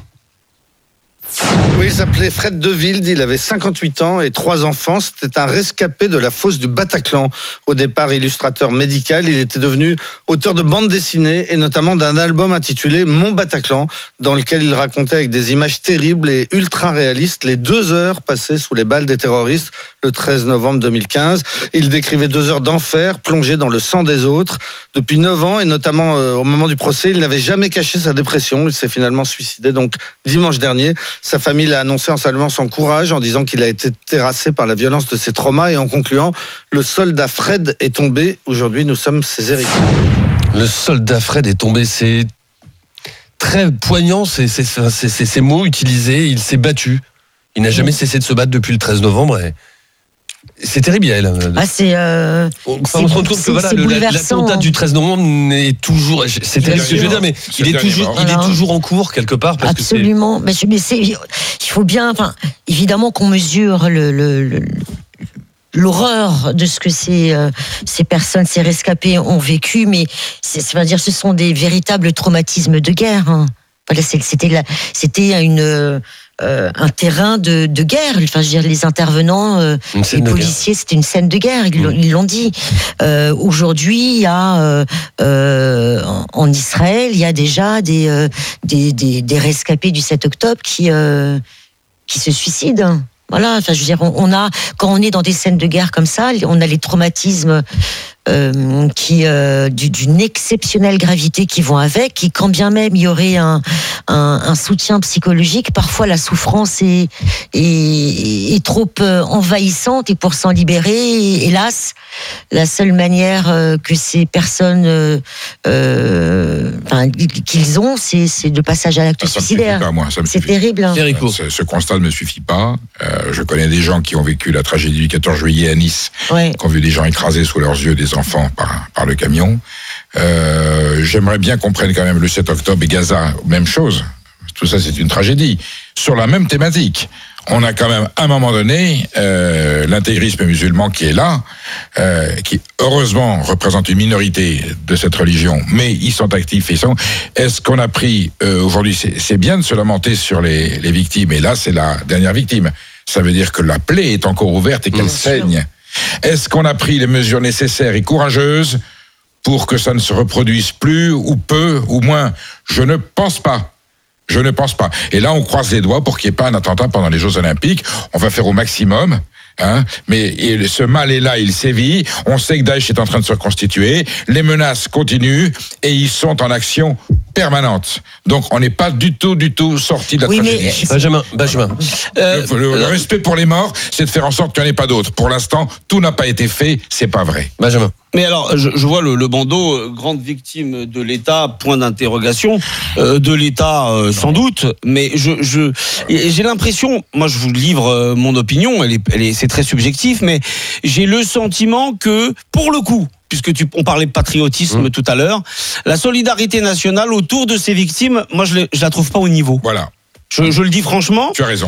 Speaker 11: Oui, il s'appelait Fred De Wilde, il avait cinquante-huit ans et trois enfants. C'était un rescapé de la fosse du Bataclan. Au départ illustrateur médical, il était devenu auteur de bandes dessinées et notamment d'un album intitulé Mon Bataclan, dans lequel il racontait avec des images terribles et ultra réalistes les deux heures passées sous les balles des terroristes le treize novembre deux mille quinze. Il décrivait deux heures d'enfer plongées dans le sang des autres. Depuis neuf ans et notamment euh, au moment du procès, il n'avait jamais caché sa dépression. Il s'est finalement suicidé donc dimanche dernier. Sa famille l'a annoncé en saluant son courage, en disant qu'il a été terrassé par la violence de ses traumas et en concluant « Le soldat Fred est tombé, aujourd'hui nous sommes ses héritiers ».
Speaker 2: Le soldat Fred est tombé, c'est très poignant, c'est, c'est, c'est, c'est, c'est ces mots utilisés, il s'est battu. Il n'a jamais cessé de se battre depuis le treize novembre et c'est terrible, Yael.
Speaker 3: Ah, c'est. Euh,
Speaker 2: on, c'est on se rend compte que voilà, le, l'attentat du treize novembre est toujours. C'est terrible ce que je veux dire, mais c'est il est toujours, il est toujours en cours quelque part. Parce
Speaker 3: Absolument. Que c'est... Mais, mais c'est, il faut bien. Enfin, évidemment qu'on mesure le, le, le l'horreur de ce que ces, euh, ces personnes, ces rescapés ont vécu, mais c'est, ça veut dire, ce sont des véritables traumatismes de guerre. Hein. Voilà, c'était, la, c'était une, euh, un terrain de, de guerre. Enfin, je veux dire, les intervenants, euh, les policiers, c'était une scène de guerre. Ils, mmh. ils l'ont dit. Euh, aujourd'hui, il y a euh, euh, en Israël, il y a déjà des euh, des, des, des rescapés du sept octobre qui euh, qui se suicident. Voilà, enfin, je veux dire, on, on a, quand on est dans des scènes de guerre comme ça, on a les traumatismes euh, qui, euh, d'une exceptionnelle gravité qui vont avec, et quand bien même il y aurait un, un, un soutien psychologique, parfois la souffrance est, est, est trop envahissante, et pour s'en libérer, hélas, la seule manière que ces personnes, euh, euh, enfin, qu'ils ont, c'est, c'est le passage à l'acte
Speaker 26: ah, ça
Speaker 3: suicidaire.
Speaker 26: Pas, moi, ça me
Speaker 3: c'est terrible. Hein.
Speaker 26: Ce, ce constat ne me suffit pas. Euh, je connais des gens qui ont vécu la tragédie du quatorze juillet à Nice, ouais. qui ont vu des gens écrasés sous leurs yeux, des enfants par, par le camion. Euh, j'aimerais bien qu'on prenne quand même le sept octobre et Gaza, même chose. Tout ça, c'est une tragédie. Sur la même thématique. On a quand même, à un moment donné, euh, l'intégrisme musulman qui est là, euh, qui heureusement représente une minorité de cette religion, mais ils sont actifs. Ils sont. Est-ce qu'on a pris euh, aujourd'hui, c'est, c'est bien de se lamenter sur les, les victimes, et là c'est la dernière victime. Ça veut dire que la plaie est encore ouverte et qu'elle saigne. Est-ce qu'on a pris les mesures nécessaires et courageuses pour que ça ne se reproduise plus, ou peu, ou moins? Je ne pense pas. Je ne pense pas. Et là, on croise les doigts pour qu'il n'y ait pas un attentat pendant les Jeux Olympiques. On va faire au maximum. Hein, mais et ce mal est là, il sévit. On sait que Daesh est en train de se reconstituer. Les menaces continuent et ils sont en action permanente. Donc, on n'est pas du tout, du tout sorti de la oui, tragédie.
Speaker 2: Mais... Benjamin, Benjamin.
Speaker 26: Euh, le, le, le respect pour les morts, c'est de faire en sorte qu'il n'y en ait pas d'autres. Pour l'instant, tout n'a pas été fait. C'est pas vrai.
Speaker 2: Benjamin.
Speaker 8: Mais alors, je, je vois le, le bandeau, euh, grande victime de l'État, point d'interrogation, euh, de l'État euh, sans doute, mais je, je, j'ai l'impression, moi je vous livre euh, mon opinion, elle est, elle est, c'est très subjectif, mais j'ai le sentiment que, pour le coup, puisque tu, on parlait de patriotisme mmh. tout à l'heure, la solidarité nationale autour de ces victimes, moi je, je la trouve pas au niveau.
Speaker 26: Voilà.
Speaker 8: Je, je le dis franchement.
Speaker 26: Tu as raison.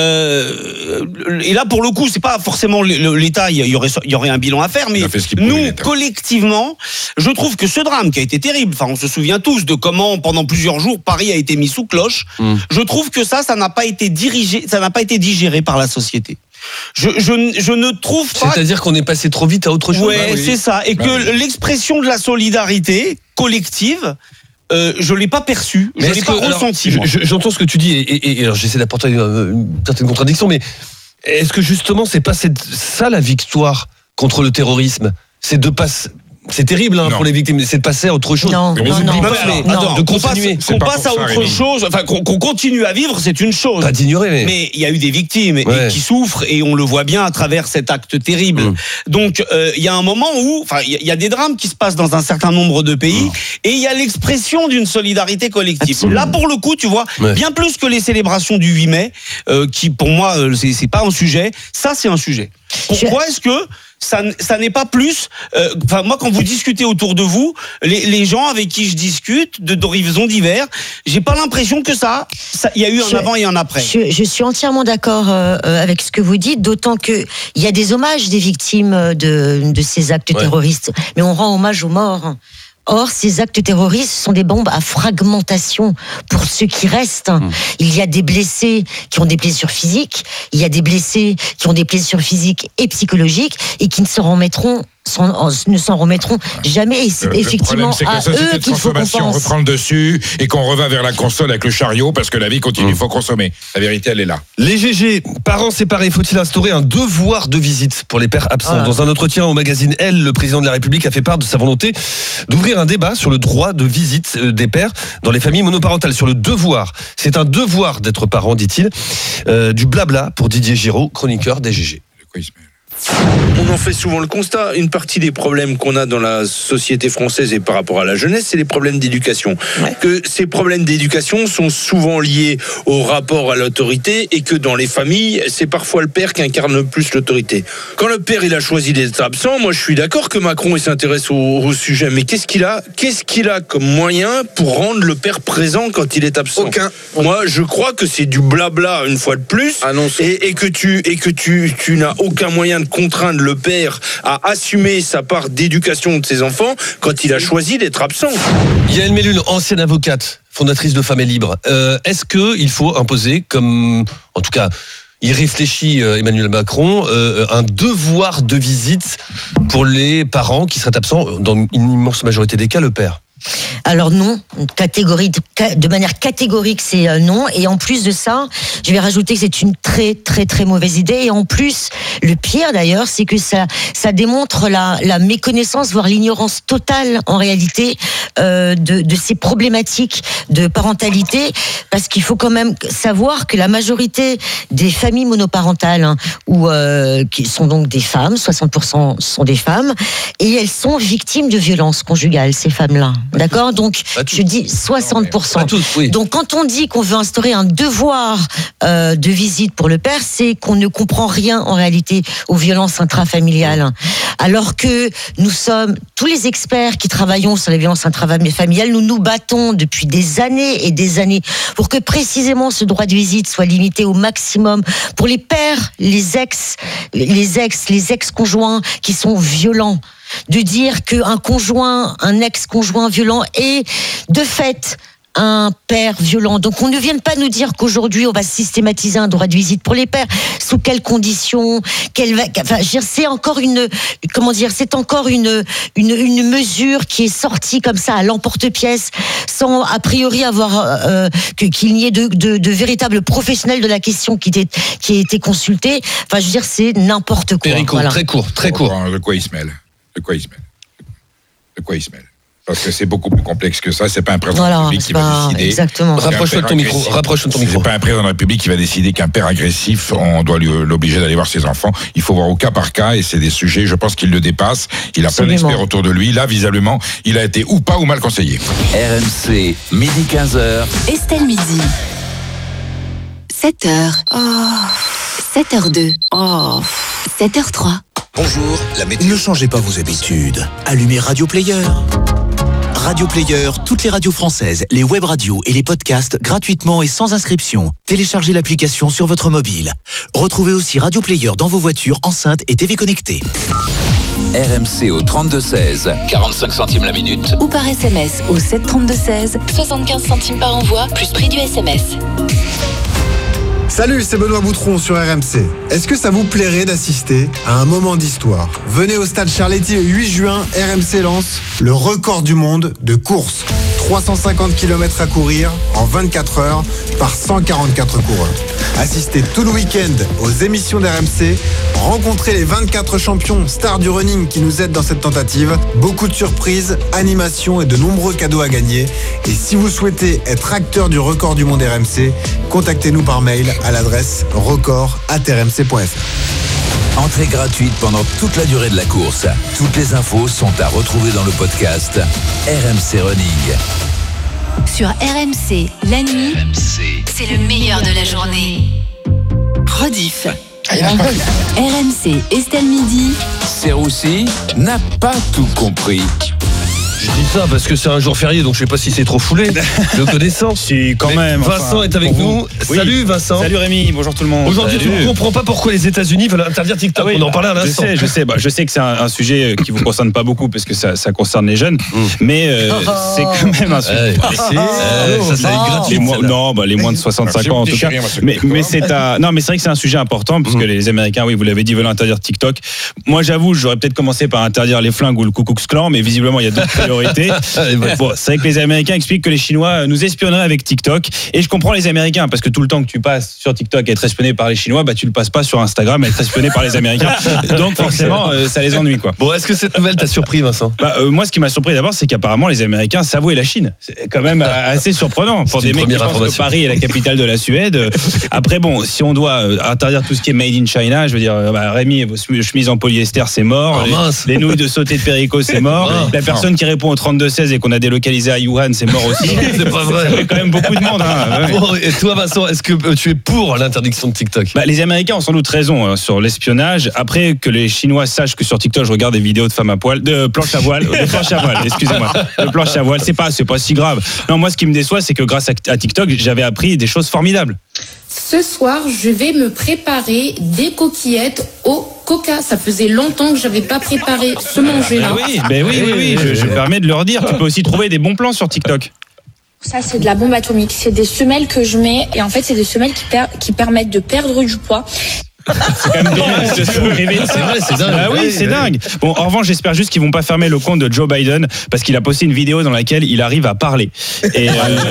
Speaker 8: Euh, et là, pour le coup, c'est pas forcément l'État. Il y aurait, il y aurait un bilan à faire, mais nous, collectivement, je trouve que ce drame qui a été terrible. Enfin, on se souvient tous de comment, pendant plusieurs jours, Paris a été mis sous cloche. Mmh. Je trouve que ça, ça n'a pas été dirigé, ça n'a pas été digéré par la société. Je, je, je ne trouve pas.
Speaker 2: C'est-à-dire qu'on est passé trop vite à autre chose.
Speaker 8: Ouais, ah oui. c'est ça. Et bah que oui. l'expression de la solidarité collective. Euh, je l'ai pas perçu, je l'ai pas ressenti.
Speaker 2: Je, je, j'entends ce que tu dis et, et, et alors j'essaie d'apporter une, une certaine contradiction, mais est-ce que justement c'est pas cette, ça la victoire contre le terrorisme, c'est de passer. C'est terrible hein, pour les victimes, c'est de passer à autre chose.
Speaker 3: Non, non, non,
Speaker 8: pas, mais non. Attends, de continuer. Qu'on passe, qu'on passe à autre ça, chose, enfin qu'on, qu'on continue à vivre, c'est une chose.
Speaker 2: Pas d'ignorer, mais
Speaker 8: mais il y a eu des victimes ouais. et qui souffrent et on le voit bien à travers cet acte terrible. Mmh. Donc il euh, y a un moment où, enfin il y, y a des drames qui se passent dans un certain nombre de pays mmh. et il y a l'expression d'une solidarité collective. Absolument. Là pour le coup, tu vois, ouais. bien plus que les célébrations du huit mai, euh, qui pour moi c'est, c'est pas un sujet. Ça c'est un sujet. Pourquoi est-ce que ça, ça n'est pas plus. Enfin, euh, moi, quand vous discutez autour de vous, les, les gens avec qui je discute de d'horizons divers, j'ai pas l'impression que ça, il y a eu un je, avant et un après.
Speaker 3: Je, je suis entièrement d'accord euh, avec ce que vous dites, d'autant que il y a des hommages des victimes de, de ces actes ouais. terroristes, mais on rend hommage aux morts. Or, ces actes terroristes sont des bombes à fragmentation pour ceux qui restent. Mmh. Il y a des blessés qui ont des blessures physiques, il y a des blessés qui ont des blessures physiques et psychologiques et qui ne se remettront S'en, ne s'en remettront jamais. Et c'est le, effectivement
Speaker 26: le problème, c'est que
Speaker 3: à eux qu'il faut qu'on pense.
Speaker 26: On reprend le dessus et qu'on revient vers la console avec le chariot parce que la vie continue, il mmh. faut consommer. La vérité, elle est là.
Speaker 2: Les G G, parents séparés, faut-il instaurer un devoir de visite pour les pères absents? ah. Dans un entretien au magazine Elle, le président de la République a fait part de sa volonté d'ouvrir un débat sur le droit de visite des pères dans les familles monoparentales, sur le devoir. C'est un devoir d'être parent, dit-il. Euh, du blabla pour Didier Giraud, chroniqueur des G G.
Speaker 26: De quoi il se mêle?
Speaker 7: On en fait souvent le constat. Une partie des problèmes qu'on a dans la société française et par rapport à la jeunesse, c'est les problèmes d'éducation. Ouais. Que ces problèmes d'éducation sont souvent liés au rapport à l'autorité et que dans les familles, c'est parfois le père qui incarne le plus l'autorité. Quand le père il a choisi d'être absent, moi je suis d'accord que Macron il s'intéresse au, au sujet, mais qu'est-ce qu'il a, qu'est-ce qu'il a comme moyen pour rendre le père présent quand il est absent? Aucun. Moi je crois que c'est du blabla une fois de plus, ah non, et, et que tu et que tu tu n'as aucun moyen de contraindre le père à assumer sa part d'éducation de ses enfants quand il a choisi d'être absent.
Speaker 2: Yael Mellul, ancienne avocate, fondatrice de Femmes et Libres. Euh, est-ce que il faut imposer, comme en tout cas il réfléchit euh, Emmanuel Macron, euh, un devoir de visite pour les parents qui seraient absents, dans une immense majorité des cas, le père?
Speaker 3: Alors non, catégorie, de manière catégorique, c'est euh, non. Et en plus de ça, je vais rajouter que c'est une très très très mauvaise idée. Et en plus, le pire d'ailleurs, c'est que ça ça démontre la, la méconnaissance, voire l'ignorance totale en réalité euh, de, de ces problématiques de parentalité. Parce qu'il faut quand même savoir que la majorité des familles monoparentales, hein, ou euh, qui sont donc des femmes, soixante pour cent sont des femmes, et elles sont victimes de violences conjugales, ces femmes-là. D'accord ? Donc, je dis soixante pour cent.
Speaker 2: Tous, oui.
Speaker 3: Donc, quand on dit qu'on veut instaurer un devoir euh, de visite pour le père, c'est qu'on ne comprend rien en réalité aux violences intrafamiliales. Alors que nous sommes, tous les experts qui travaillons sur les violences intrafamiliales, nous nous battons depuis des années et des années pour que précisément ce droit de visite soit limité au maximum pour les pères, les ex, les ex, les ex-conjoints qui sont violents. De dire qu'un conjoint, un ex-conjoint violent est de fait un père violent. Donc on ne vienne pas nous dire qu'aujourd'hui on va systématiser un droit de visite pour les pères. Sous quelles conditions? Quelle va... Enfin, je veux dire, c'est encore une, comment dire, c'est encore une, une une mesure qui est sortie comme ça à l'emporte-pièce, sans a priori avoir euh, que, qu'il n'y ait de, de, de véritables professionnels de la question qui étaient qui aient été consultés. Enfin, je veux dire, c'est n'importe quoi.
Speaker 2: Perico,
Speaker 3: voilà.
Speaker 2: Très court, très court.
Speaker 26: De quoi il se mêle? De quoi il se mêle? De quoi il se mêle? Parce que c'est beaucoup plus complexe que ça. C'est pas un président
Speaker 3: voilà,
Speaker 26: de la République qui va décider.
Speaker 3: Exactement.
Speaker 2: Rapproche-toi de ton micro. Rapproche-toi de ton micro.
Speaker 26: C'est pas un président de la République qui va décider qu'un père agressif, on doit lui, l'obliger d'aller voir ses enfants. Il faut voir au cas par cas, et c'est des sujets, je pense qu'il le dépasse. Il a plein d'experts autour de lui. Là, visiblement, il a été ou pas ou mal conseillé.
Speaker 10: R M C, midi quinze heures.
Speaker 9: Estelle Midi. sept heures. Oh. sept heures deux. Oh. sept heures trois.
Speaker 4: Bonjour, la météo. Ne changez pas vos habitudes. Allumez Radio Player. Radio Player, toutes les radios françaises, les web radios et les podcasts gratuitement et sans inscription. Téléchargez l'application sur votre mobile. Retrouvez aussi Radio Player dans vos voitures, enceintes et T V connectées.
Speaker 10: R M C au trente-deux seize, quarante-cinq centimes la minute.
Speaker 9: Ou par S M S au sept trente-deux seize, soixante-quinze centimes par envoi, plus prix du S M S.
Speaker 12: Salut, c'est Benoît Boutron sur R M C. Est-ce que ça vous plairait d'assister à un moment d'histoire? Venez au stade Charletti le huit juin, R M C lance le record du monde de course. trois cent cinquante kilomètres à courir en vingt-quatre heures par cent quarante-quatre coureurs. Assistez tout le week-end aux émissions d'R M C, rencontrez les vingt-quatre champions stars du running qui nous aident dans cette tentative, beaucoup de surprises, animations et de nombreux cadeaux à gagner. Et si vous souhaitez être acteur du record du monde R M C, contactez-nous par mail à l'adresse record arobase r m c point f r.
Speaker 10: Entrée gratuite pendant toute la durée de la course. Toutes les infos sont à retrouver dans le podcast R M C Running.
Speaker 9: Sur R M C, la nuit, R M C. C'est le meilleur de la journée. Rediff. R M C, Estelle Midi.
Speaker 10: Serroussi n'a pas tout compris.
Speaker 2: Je dis ça parce que c'est un jour férié, donc je sais pas si c'est trop foulé. Le connaissant.
Speaker 8: Si, quand
Speaker 2: Mais
Speaker 8: même.
Speaker 2: Vincent
Speaker 8: enfin,
Speaker 2: est avec nous.
Speaker 8: Oui.
Speaker 2: Salut Vincent.
Speaker 8: Salut Rémi, bonjour tout le monde.
Speaker 2: Aujourd'hui,
Speaker 8: Salut.
Speaker 2: tu ne comprends pas pourquoi les États-Unis veulent interdire TikTok.
Speaker 8: Ah oui,
Speaker 2: on en parlait à
Speaker 8: je
Speaker 2: l'instant.
Speaker 8: sais, je sais, bah, je sais que c'est un, un sujet qui vous concerne pas beaucoup parce que ça, ça concerne les jeunes, mmh. mais euh, oh. c'est quand même un sujet.
Speaker 2: Eh, c'est, euh, ça, ça oh. gratuit,
Speaker 8: les moins, non, bah, les moins de soixante-cinq ans en tout cas. Mais, mais c'est à, non, mais c'est vrai que c'est un sujet important parce mmh. que les Américains, oui, vous l'avez dit, veulent interdire TikTok. Moi, j'avoue, j'aurais peut-être commencé par interdire les flingues ou le Ku Klux Klan, mais visiblement, il y a d'autres priorités. Bon, c'est vrai que les Américains expliquent que les Chinois nous espionneraient avec TikTok, et je comprends les Américains parce que tout le temps que tu passes sur TikTok à être espionné par les Chinois, bah tu le passes pas sur Instagram à être espionné par les Américains. Donc forcément, euh, ça les ennuie quoi.
Speaker 2: Bon, est-ce que cette nouvelle t'a surpris, Vincent? Bah,
Speaker 8: euh, moi, ce qui m'a surpris d'abord, c'est qu'apparemment les Américains s'avouaient la Chine. C'est quand même assez surprenant pour des mecs qui pensent que Paris est la capitale de la Suède. Après bon, si on doit interdire tout ce qui est made in China, je veux dire, bah, Rémi, vos chemises en polyester, c'est mort.
Speaker 2: Oh,
Speaker 8: les, les nouilles de sauté de Perico, c'est mort. Oh, la personne non. qui répond au trente-deux seize et qu'on a délocalisé à Wuhan, c'est mort aussi.
Speaker 2: C'est pas vrai.
Speaker 8: Ça fait quand même beaucoup de monde. Hein. Ouais.
Speaker 2: Bon, et toi, Vincent, est-ce que tu es pour l'interdiction de TikTok?
Speaker 8: Bah, les Américains ont sans doute raison hein, sur l'espionnage. Après que les Chinois sachent que sur TikTok, je regarde des vidéos de femmes à poil, de planches à voile, de planches à voile. Excusez-moi, de planches à voile. C'est pas, c'est pas si grave. Non, moi, ce qui me déçoit, c'est que grâce à TikTok, j'avais appris des choses formidables.
Speaker 13: Ce soir, je vais me préparer des coquillettes au coca. Ça faisait longtemps que j'avais pas préparé ce manger-là.
Speaker 8: Ben oui, ben oui, oui, oui. Je, je me permets de leur dire. Tu peux aussi trouver des bons plans sur TikTok.
Speaker 13: Ça, c'est de la bombe atomique. C'est des semelles que je mets et en fait, c'est des semelles qui, per- qui permettent de perdre du poids.
Speaker 14: C'est quand même dommage de se rêver.
Speaker 2: C'est vrai, c'est dingue.
Speaker 14: Ah oui, c'est dingue. Bon, en revanche, j'espère juste qu'ils vont pas fermer le compte de Joe Biden parce qu'il a posté une vidéo dans laquelle il arrive à parler. Et euh...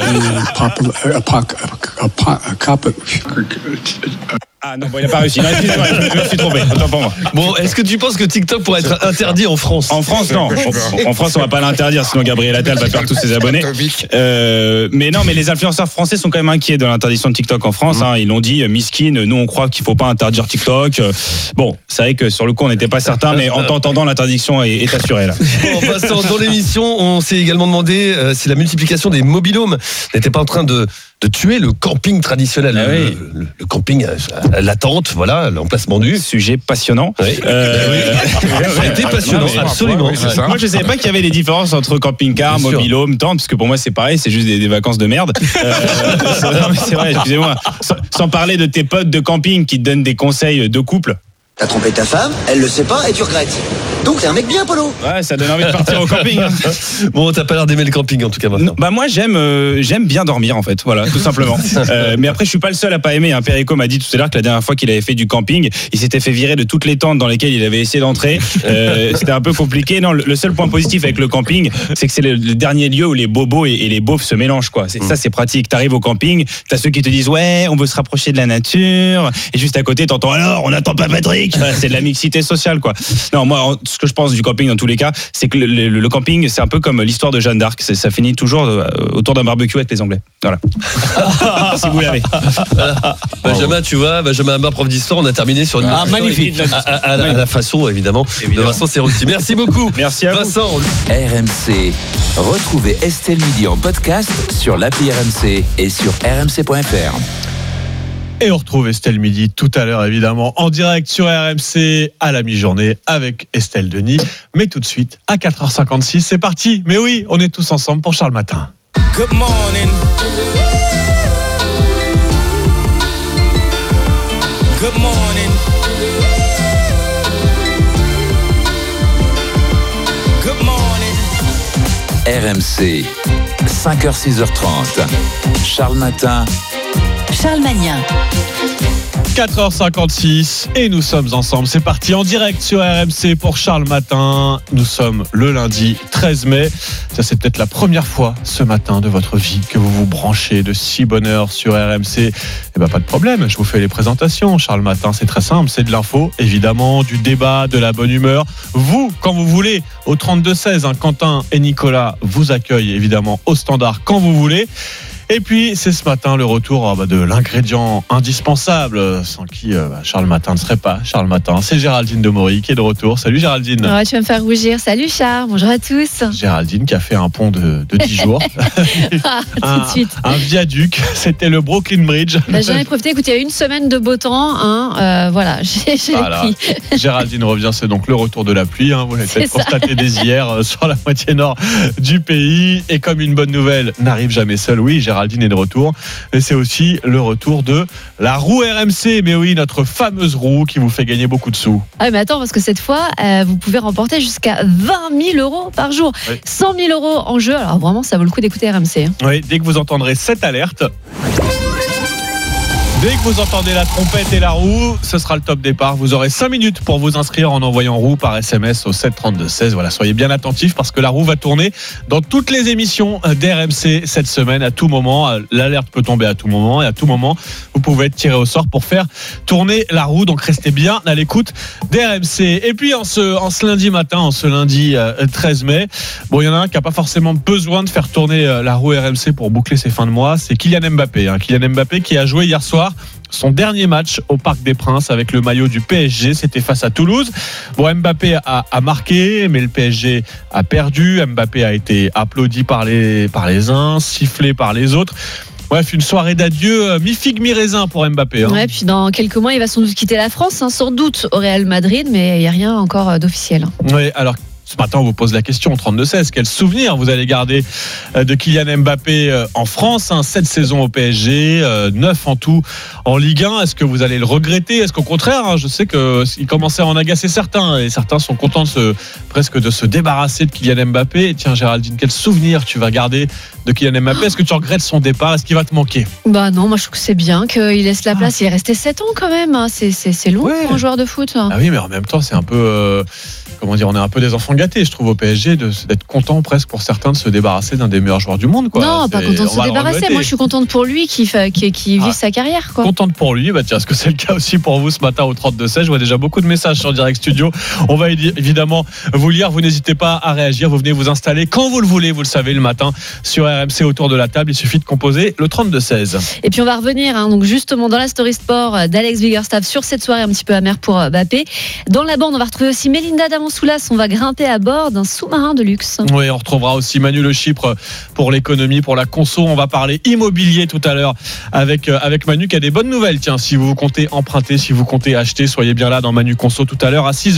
Speaker 14: Ah non, bon, il a pas réussi. Non, excusez-moi, je me suis trompé. Autant pour moi.
Speaker 2: Bon, est-ce que tu penses que TikTok pourrait être interdit en France ?
Speaker 14: En France, non. En, en France, on va pas l'interdire, sinon Gabriel Attal va perdre tous ses abonnés. Euh, mais non, mais les influenceurs français sont quand même inquiets de l'interdiction de TikTok en France. Hein. Ils l'ont dit, miskin, nous on croit qu'il faut pas interdire TikTok. Bon, c'est vrai que sur le coup, on n'était pas certain, mais en t'entendant, l'interdiction est, est assurée là.
Speaker 2: Bon, Vincent, dans l'émission, on s'est également demandé euh, si la multiplication des mobilhomes n'était pas en train de de tuer le camping traditionnel, ah oui. le, le, le camping à la tente, voilà, l'emplacement nu.
Speaker 14: Sujet passionnant.
Speaker 2: Oui. Euh... ça a été passionnant, non, absolument.
Speaker 14: Ouais, ça. Moi, je savais pas qu'il y avait des différences entre camping-car, bien mobil-home, sûr. Tente, parce que pour moi, c'est pareil, c'est juste des, des vacances de merde. Euh, c'est, non, mais c'est vrai, excusez-moi. Sans, sans parler de tes potes de camping qui te donnent des conseils de couple.
Speaker 15: T'as trompé ta femme, elle le sait pas et tu regrettes. Donc t'es un mec bien, Polo.
Speaker 14: Ouais, ça donne envie de partir au camping. Hein.
Speaker 2: Bon, t'as pas l'air d'aimer le camping en tout cas maintenant.
Speaker 14: Non, bah moi j'aime euh, j'aime bien dormir en fait, voilà, tout simplement. euh, mais après je suis pas le seul à pas aimer. Hein. Perico m'a dit tout à l'heure que la dernière fois qu'il avait fait du camping, il s'était fait virer de toutes les tentes dans lesquelles il avait essayé d'entrer. Euh, c'était un peu compliqué. Non, le, le seul point positif avec le camping, c'est que c'est le, le dernier lieu où les bobos et, et les beaufs se mélangent quoi. C'est, mmh. Ça c'est pratique. T'arrives au camping, t'as ceux qui te disent ouais, on veut se rapprocher de la nature, et juste à côté t'entends alors on attend pas Patrick. Voilà, c'est de la mixité sociale quoi. Non, moi ce que je pense du camping dans tous les cas, c'est que le, le, le camping, c'est un peu comme l'histoire de Jeanne d'Arc. C'est, ça finit toujours euh, autour d'un barbecue avec les Anglais. Voilà. Si vous l'avez.
Speaker 2: Voilà. Benjamin, tu vois, Benjamin Ambar, prof d'histoire, on a terminé sur une
Speaker 14: ah, magnifique.
Speaker 2: À, à, à, à la façon, évidemment, évidemment. de Vincent Serroussi. Merci beaucoup.
Speaker 14: Merci à
Speaker 2: Vincent.
Speaker 10: vous. R M C. Retrouvez Estelle Midi en podcast sur l'appli R M C et sur r m c point f r.
Speaker 17: Et on retrouve Estelle Midi tout à l'heure, évidemment, en direct sur R M C à la mi-journée avec Estelle Denis. Mais tout de suite, à quatre heures cinquante-six, c'est parti. Mais oui, on est tous ensemble pour Charles Matin.
Speaker 16: Good morning. Good morning. Good morning.
Speaker 10: R M C, cinq heures six heures trente. Charles Matin.
Speaker 9: Charles Magnin.
Speaker 17: quatre heures cinquante-six et nous sommes ensemble. C'est parti en direct sur R M C pour Charles Matin. Nous sommes le lundi treize mai. Ça, c'est peut-être la première fois ce matin de votre vie que vous vous branchez de si bonne heure sur R M C. Eh ben, pas de problème. Je vous fais les présentations. Charles Matin, c'est très simple. C'est de l'info, évidemment, du débat, de la bonne humeur. Vous, quand vous voulez, au trente-deux seize, hein, Quentin et Nicolas vous accueillent évidemment au standard quand vous voulez. Et puis, c'est ce matin le retour bah, de l'ingrédient indispensable, sans qui euh, bah, Charles Matin ne serait pas Charles Matin. C'est Géraldine Demory qui est de retour. Salut Géraldine.
Speaker 18: Ouais, tu vas me faire rougir. Salut Charles, bonjour à tous.
Speaker 17: Géraldine qui a fait un pont de, de dix jours.
Speaker 18: Ah,
Speaker 17: un,
Speaker 18: tout de suite.
Speaker 17: Un viaduc, c'était le Brooklyn Bridge.
Speaker 18: Bah, j'en ai profité, écoute, il y a une semaine de beau temps. Hein, euh, voilà, j'ai, j'ai voilà. pris.
Speaker 17: Géraldine revient, c'est donc le retour de la pluie. Hein, vous l'avez peut-être constaté dès hier euh, sur la moitié nord du pays. Et comme une bonne nouvelle n'arrive jamais seule, oui, Géraldine Géraldine est de retour. Et c'est aussi le retour de la roue R M C. Mais oui, notre fameuse roue qui vous fait gagner beaucoup de sous.
Speaker 18: Ah, mais attends, parce que cette fois, euh, vous pouvez remporter jusqu'à vingt mille euros par jour. Oui. cent mille euros en jeu. Alors vraiment, ça vaut le coup d'écouter R M C. Hein.
Speaker 17: Oui, dès que vous entendrez cette alerte. Dès que vous entendez la trompette et la roue, ce sera le top départ. Vous aurez cinq minutes pour vous inscrire en envoyant roue par S M S au sept trente-deux seize. Voilà, soyez bien attentifs parce que la roue va tourner dans toutes les émissions d'R M C cette semaine. À tout moment, l'alerte peut tomber à tout moment et à tout moment, vous pouvez être tiré au sort pour faire tourner la roue. Donc restez bien à l'écoute d'R M C. Et puis en ce, en ce lundi matin, en ce lundi treize mai, bon, il y en a un qui n'a pas forcément besoin de faire tourner la roue R M C pour boucler ses fins de mois. C'est Kylian Mbappé. Hein. Kylian Mbappé qui a joué hier soir son dernier match au Parc des Princes avec le maillot du P S G, c'était face à Toulouse. Bon, Mbappé a, a marqué, mais le P S G a perdu. Mbappé a été applaudi par les, par les uns, sifflé par les autres. Bref, une soirée d'adieu mi-figue, mi-raisin pour Mbappé. Hein.
Speaker 18: Ouais, puis dans quelques mois, il va sans doute quitter la France, hein, sans doute au Real Madrid, mais il n'y a rien encore d'officiel.
Speaker 17: Oui, alors ce matin, on vous pose la question au trente-deux seize. Quel souvenir vous allez garder de Kylian Mbappé en France, hein, sept saisons au P S G, euh, neuf en tout en Ligue un. Est-ce que vous allez le regretter? Est-ce qu'au contraire, hein, je sais qu'il commençait à en agacer certains et certains sont contents de se, presque de se débarrasser de Kylian Mbappé. Et tiens, Géraldine, quel souvenir tu vas garder de Kylian Mbappé? Est-ce que tu regrettes son départ? Est-ce qu'il va te manquer?
Speaker 18: Bah non, moi je trouve que c'est bien qu'il laisse la place. Il est resté sept ans quand même. Hein. C'est, c'est, c'est long ouais. pour un joueur de foot. Hein.
Speaker 17: Ah oui, mais en même temps, c'est un peu. Euh, comment dire, on est un peu des enfants gâtés, je trouve, au P S G, de, d'être content presque pour certains de se débarrasser d'un des meilleurs joueurs du monde. Quoi.
Speaker 18: Non, c'est, pas content de se débarrasser. Moi, je suis contente pour lui qui, qui, qui ah. vive sa carrière. Quoi.
Speaker 17: Contente pour lui. Bah, tiens, est-ce que c'est le cas aussi pour vous ce matin au trente-deux seize? Je vois déjà beaucoup de messages sur Direct Studio. On va évidemment vous lire. Vous n'hésitez pas à réagir. Vous venez vous installer quand vous le voulez, vous le savez, le matin sur R M C autour de la table. Il suffit de composer le trente-deux seize.
Speaker 18: Et puis on va revenir hein, donc justement dans la story sport d'Alex Biggerstaff sur cette soirée un petit peu amère pour Mbappé. Dans la bande, on va retrouver aussi Mélinda Damonsoulas. On va grimper à bord d'un sous-marin de luxe.
Speaker 17: Oui, on retrouvera aussi Manu Le Chypre pour l'économie, pour la conso. On va parler immobilier tout à l'heure avec, avec Manu qui a des bonnes nouvelles. Tiens, si vous comptez emprunter, si vous comptez acheter, soyez bien là dans Manu Conso tout à l'heure à six heures.